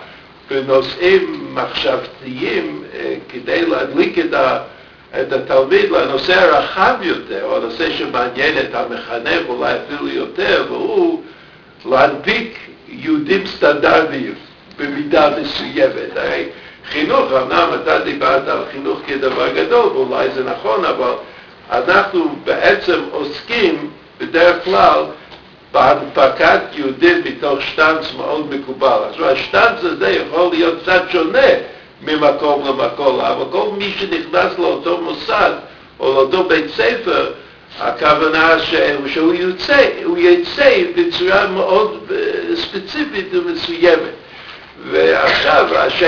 בנושאים מחשבתיים כדי להדליק את התלמיד לנושא הרחב יותר, או הנושא שמעניין את המחנך אולי אפילו יותר, והוא להנפיק יהודים סטנדרטיים במידה מסוימת. הרי חינוך, אמנם אתה דיברת על חינוך כדבר גדול, ואולי זה נכון, אבל אנחנו בעצם עוסקים בדרך כלל בהנפקת יהודים מתוך שטנץ מאוד מקובל. אז השטנץ הזה יכול להיות קצת שונה ממקום למקום, אבל כל מי שנכנס לאותו מוסד או לאותו בית ספר, הכוונה שהוא יצא בצורה מאוד ספציפית ומסוימת. ועכשיו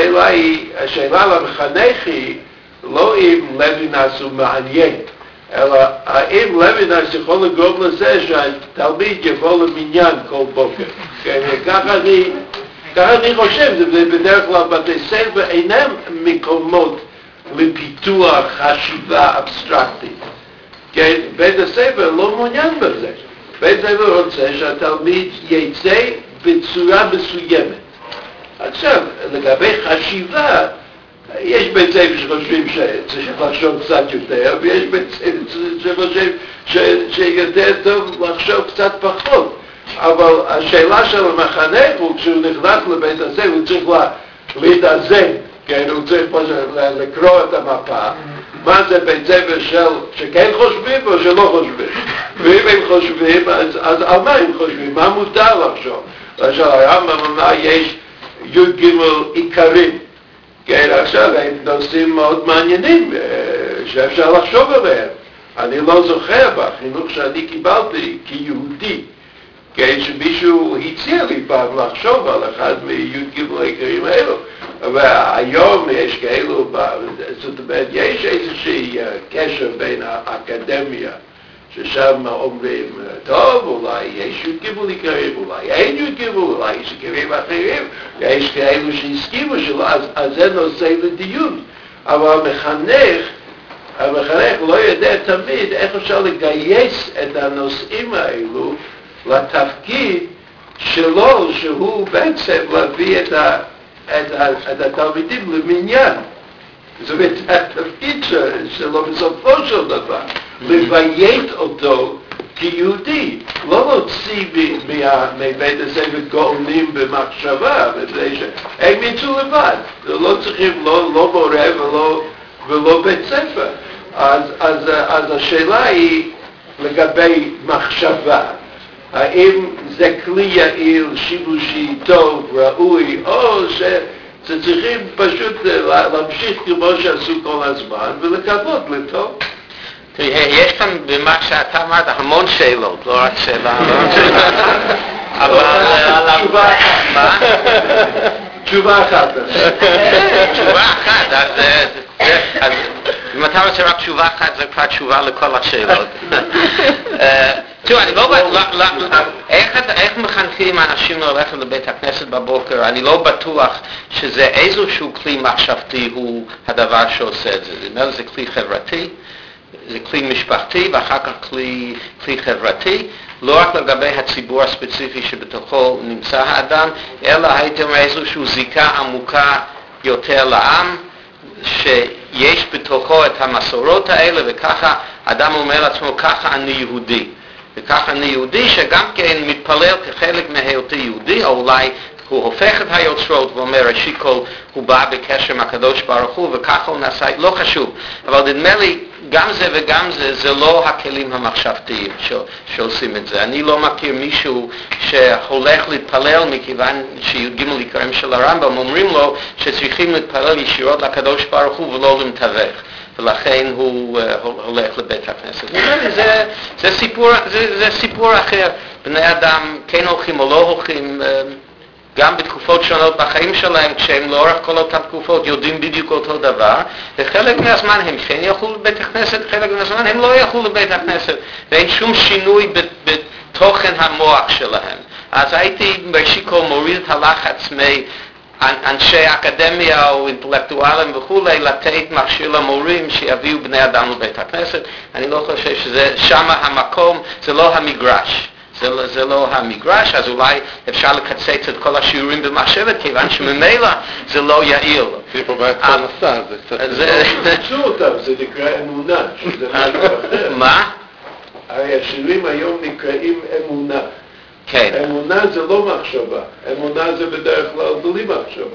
השאלה למחנך היא לא אם לוינס הוא מעניין, אלא האם לוינס יכול לגרום לזה שהתלמיד יבוא למניין כל בוקר. ככה אני חושב, זה בדרך כלל בתי ספר אינם מקומות לפיתוח חשיבה אבסטרקטית. בית הספר לא מעוניין בזה. בית הספר רוצה שהתלמיד יצא בצורה מסוימת. עכשיו, לגבי חשיבה, יש בית ספר שחושבים שצריך לחשוב קצת יותר, ויש בית ספר שחושבים שיותר טוב לחשוב קצת פחות. אבל השאלה של המחנך הוא, כשהוא נכנס לבית הספר, הוא צריך להתאזן, כן? הוא צריך לקרוא את המפה. מה זה בית ספר שכן חושבים או שלא חושבים? ואם הם חושבים, אז על מה הם חושבים? מה מותר לחשוב? למשל, הרמב"ם אמר, יש י"ג עיקרים. כן, עכשיו הם נושאים מאוד מעניינים שאפשר לחשוב עליהם. אני לא זוכר בחינוך שאני קיבלתי כיהודי, כן, שמישהו הציע לי פעם לחשוב על אחד מי"ג העיקרים האלו. והיום יש כאלו, זאת אומרת, יש איזושהי קשר בין האקדמיה, ששם אומרים, טוב, אולי יש י"ג עיקרים, אולי אין י"ג, אולי יש עיקרים אחרים, יש כאלו שהסכימו שלא, אז זה נושא לדיון. אבל המחנך לא יודע תמיד איך אפשר לגייס את הנושאים האלו לתפקיד שלו, שהוא בעצם להביא את התלמידים למניין. זאת אומרת, התפקיד שלו בסופו של דבר, לבייט אותו כיהודי, לא להוציא מבית הספר גאונים במחשבה, הם יצאו לבד, לא צריכים לא מורה ולא בית ספר. אז השאלה היא לגבי מחשבה, האם זה כלי יעיל, שימושי, טוב, ראוי, או שצריכים פשוט להמשיך כמו שעשו כל הזמן ולקוות לטוב. יש כאן במה שאתה אמרת המון שאלות, לא רק שאלה. אבל תשובה אחת. תשובה אחת, אז אם אתה רוצה רק תשובה אחת, זה כבר תשובה לכל השאלות. תראו, אני לא... איך מחנכים האנשים ללכת לבית הכנסת בבוקר? אני לא בטוח שזה איזשהו כלי מחשבתי הוא הדבר שעושה את זה. זה כלי חברתי, זה כלי משפחתי, ואחר כך כלי חברתי, לא רק לגבי הציבור הספציפי שבתוכו נמצא האדם, אלא הייתי אומר איזושהי זיקה עמוקה יותר לעם, שיש בתוכו את המסורות האלה, וככה אדם אומר לעצמו, ככה אני יהודי. וככה אני יהודי שגם כן מתפלל כחלק מהיותי יהודי, או אולי הוא הופך את היוצרות ואומר, ראשית כל הוא בא בקשר עם הקדוש ברוך הוא, וככה הוא נעשה, לא חשוב. אבל נדמה לי, גם זה וגם זה לא הכלים המחשבתיים שעושים את זה. אני לא מכיר מישהו שהולך להתפלל מכיוון שי"ג עיקרים של הרמב"ם אומרים לו שצריכים להתפלל ישירות לקדוש ברוך הוא ולא למתווך. ולכן הוא הולך לבית הכנסת. נראה לי, זה סיפור אחר. בני אדם כן הולכים או לא הולכים, גם בתקופות שונות בחיים שלהם, כשהם לאורך כל אותן תקופות יודעים בדיוק אותו דבר, וחלק מהזמן הם כן ילכו לבית הכנסת, חלק מהזמן הם לא ילכו לבית הכנסת, ואין שום שינוי בתוכן המוח שלהם. אז הייתי בשיקול מוריד את הלחץ מאנשי אקדמיה או אינטלקטואלים וכולי, לתת מכשיר למורים שיביאו בני אדם לבית הכנסת. אני לא חושב שזה שמה המקום, זה לא המגרש. זה לא המגרש, אז אולי אפשר לקצץ את כל השיעורים במחשבת, כיוון שממילא זה לא יעיל. זה פה בעצם פרנסה, זה קצת... תמצאו אותם, זה נקרא אמונה, שזה משהו אחר. מה? הרי השירים היום נקראים אמונה. כן. אמונה זה לא מחשבה, אמונה זה בדרך כלל בלי מחשבה.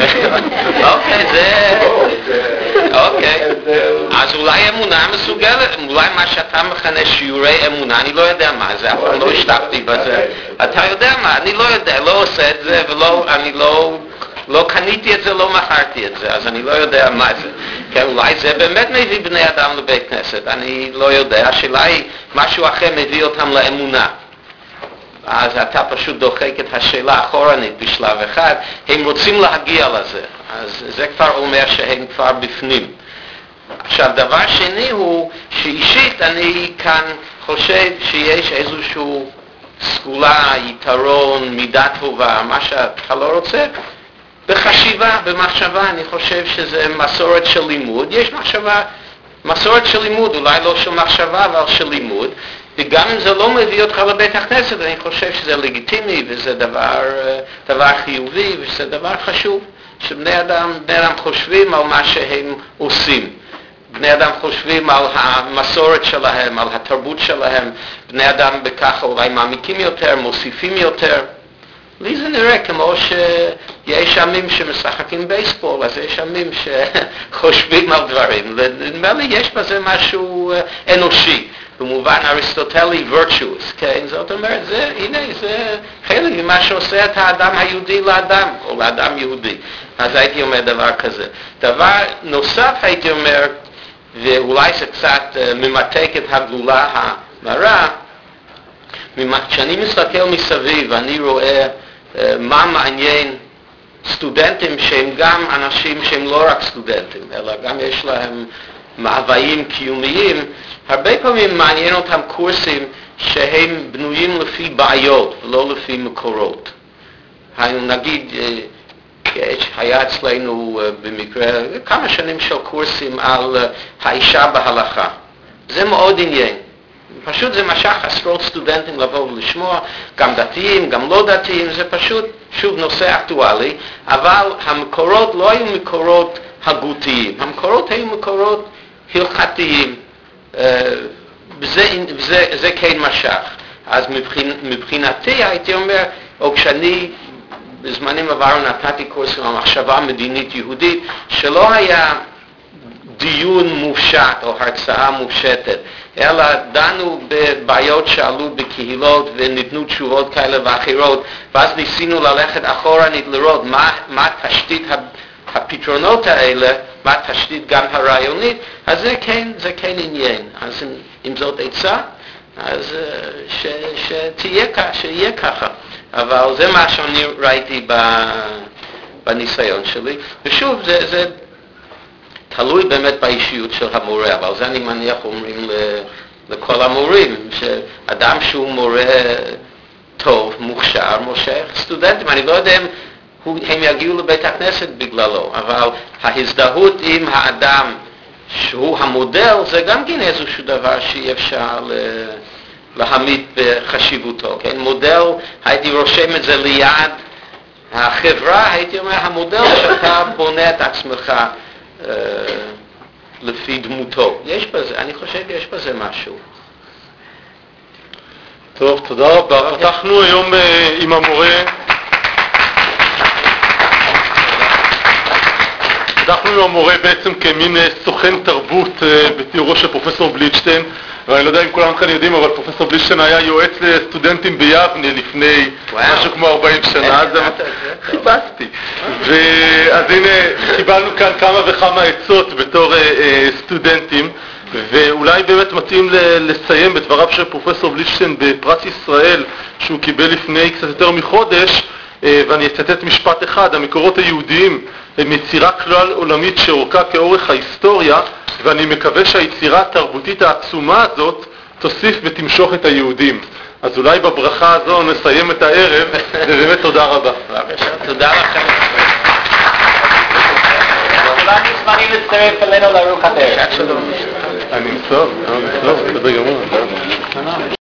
אוקיי. אז אולי אמונה מסוגלת, אולי מה שאתה מכנה שיעורי אמונה, אני לא יודע מה זה, אף פעם לא השתפתי בזה. אתה יודע מה, אני לא יודע, לא עושה את זה, ואני לא קניתי את זה, לא מכרתי את זה, אז אני לא יודע מה זה. כן, אולי זה באמת מביא בני אדם לבית כנסת, אני לא יודע, השאלה היא משהו אחר מביא אותם לאמונה. אז אתה פשוט דוחק את השאלה אחורנית בשלב אחד, הם רוצים להגיע לזה, אז זה כבר אומר שהם כבר בפנים. עכשיו, דבר שני הוא שאישית אני כאן חושב שיש איזשהו סגולה, יתרון, מידה טובה, מה שאתה לא רוצה, בחשיבה, במחשבה, אני חושב שזה מסורת של לימוד, יש מסורת של לימוד, אולי לא של מחשבה, אבל של לימוד, וגם אם זה לא מביא אותך לבית הכנסת, אני חושב שזה לגיטימי, וזה דבר חיובי, וזה דבר חשוב, שבני אדם חושבים על מה שהם עושים. בני אדם חושבים על המסורת שלהם, על התרבות שלהם, בני אדם בכך אולי מעמיקים יותר, מוסיפים יותר. לי זה נראה כמו שיש עמים שמשחקים בייסבול, אז יש עמים שחושבים על דברים. נדמה לי יש בזה משהו אנושי. במובן אריסטוטלי virtuous, כן? זאת אומרת, הנה, זה חלק ממה שעושה את האדם היהודי לאדם, או לאדם יהודי. אז הייתי אומר דבר כזה. דבר נוסף הייתי אומר, ואולי זה קצת ממתק את הגלולה המרה, כשאני מסתכל מסביב, אני רואה מה מעניין סטודנטים שהם גם אנשים שהם לא רק סטודנטים, אלא גם יש להם מאוויים קיומיים, הרבה פעמים מעניין אותם קורסים שהם בנויים לפי בעיות ולא לפי מקורות. נגיד, היה אצלנו במקרה כמה שנים של קורסים על האישה בהלכה. זה מאוד עניין. פשוט זה משך עשרות סטודנטים לבוא ולשמוע, גם דתיים, גם לא דתיים, זה פשוט, שוב, נושא אקטואלי, אבל המקורות לא היו מקורות הגותיים, המקורות היו מקורות הלכתיים, וזה כן משך. אז מבחינתי הייתי אומר, או כשאני בזמנים עברו נתתי קורס על מחשבה מדינית יהודית, שלא היה דיון מופשט או הרצאה מופשטת, אלא דנו בבעיות שעלו בקהילות וניתנו תשובות כאלה ואחרות, ואז ניסינו ללכת אחורנית לראות מה תשתית הפתרונות האלה, מה תשתית גם הרעיונית, אז זה כן עניין. אז אם זאת עצה, אז שיהיה ככה. אבל זה מה שאני ראיתי בניסיון שלי. ושוב, זה תלוי באמת באישיות של המורה, אבל זה אני מניח אומרים לכל המורים, שאדם שהוא מורה טוב, מוכשר, מושך סטודנטים, אני לא יודע אם הם יגיעו לבית הכנסת בגללו, אבל ההזדהות עם האדם שהוא המודל, זה גם כן איזשהו דבר שאי אפשר להעמיד בחשיבותו. כן? מודל, הייתי רושם את זה ליד החברה, הייתי אומר, המודל שאתה בונה את עצמך לפי דמותו. יש בזה, אני חושב יש בזה משהו. טוב, תודה רבה. פתחנו היום עם המורה פתחנו עם המורה בעצם כמין סוכן תרבות בתיאורו של פרופסור בליטשטיין, ואני לא יודע אם כולם כאן יודעים, אבל פרופסור בליטשטיין היה יועץ לסטודנטים ביבנה לפני משהו כמו 40 שנה, אז חיפשתי. אז הנה, קיבלנו כאן כמה וכמה עצות בתור סטודנטים, ואולי באמת מתאים לסיים בדבריו של פרופסור בליטשטיין בפרס ישראל, שהוא קיבל לפני קצת יותר מחודש, ואני אצטט משפט אחד: המקורות היהודיים הם יצירה כלל עולמית שאורכה כאורך ההיסטוריה, ואני מקווה שהיצירה התרבותית העצומה הזאת תוסיף ותמשוך את היהודים. אז אולי בברכה הזו נסיים את הערב, ובאמת תודה רבה. תודה לכם. כולם מוזמנים להצטרף אלינו לארוחת ערב. אני מסור, זה בגמור.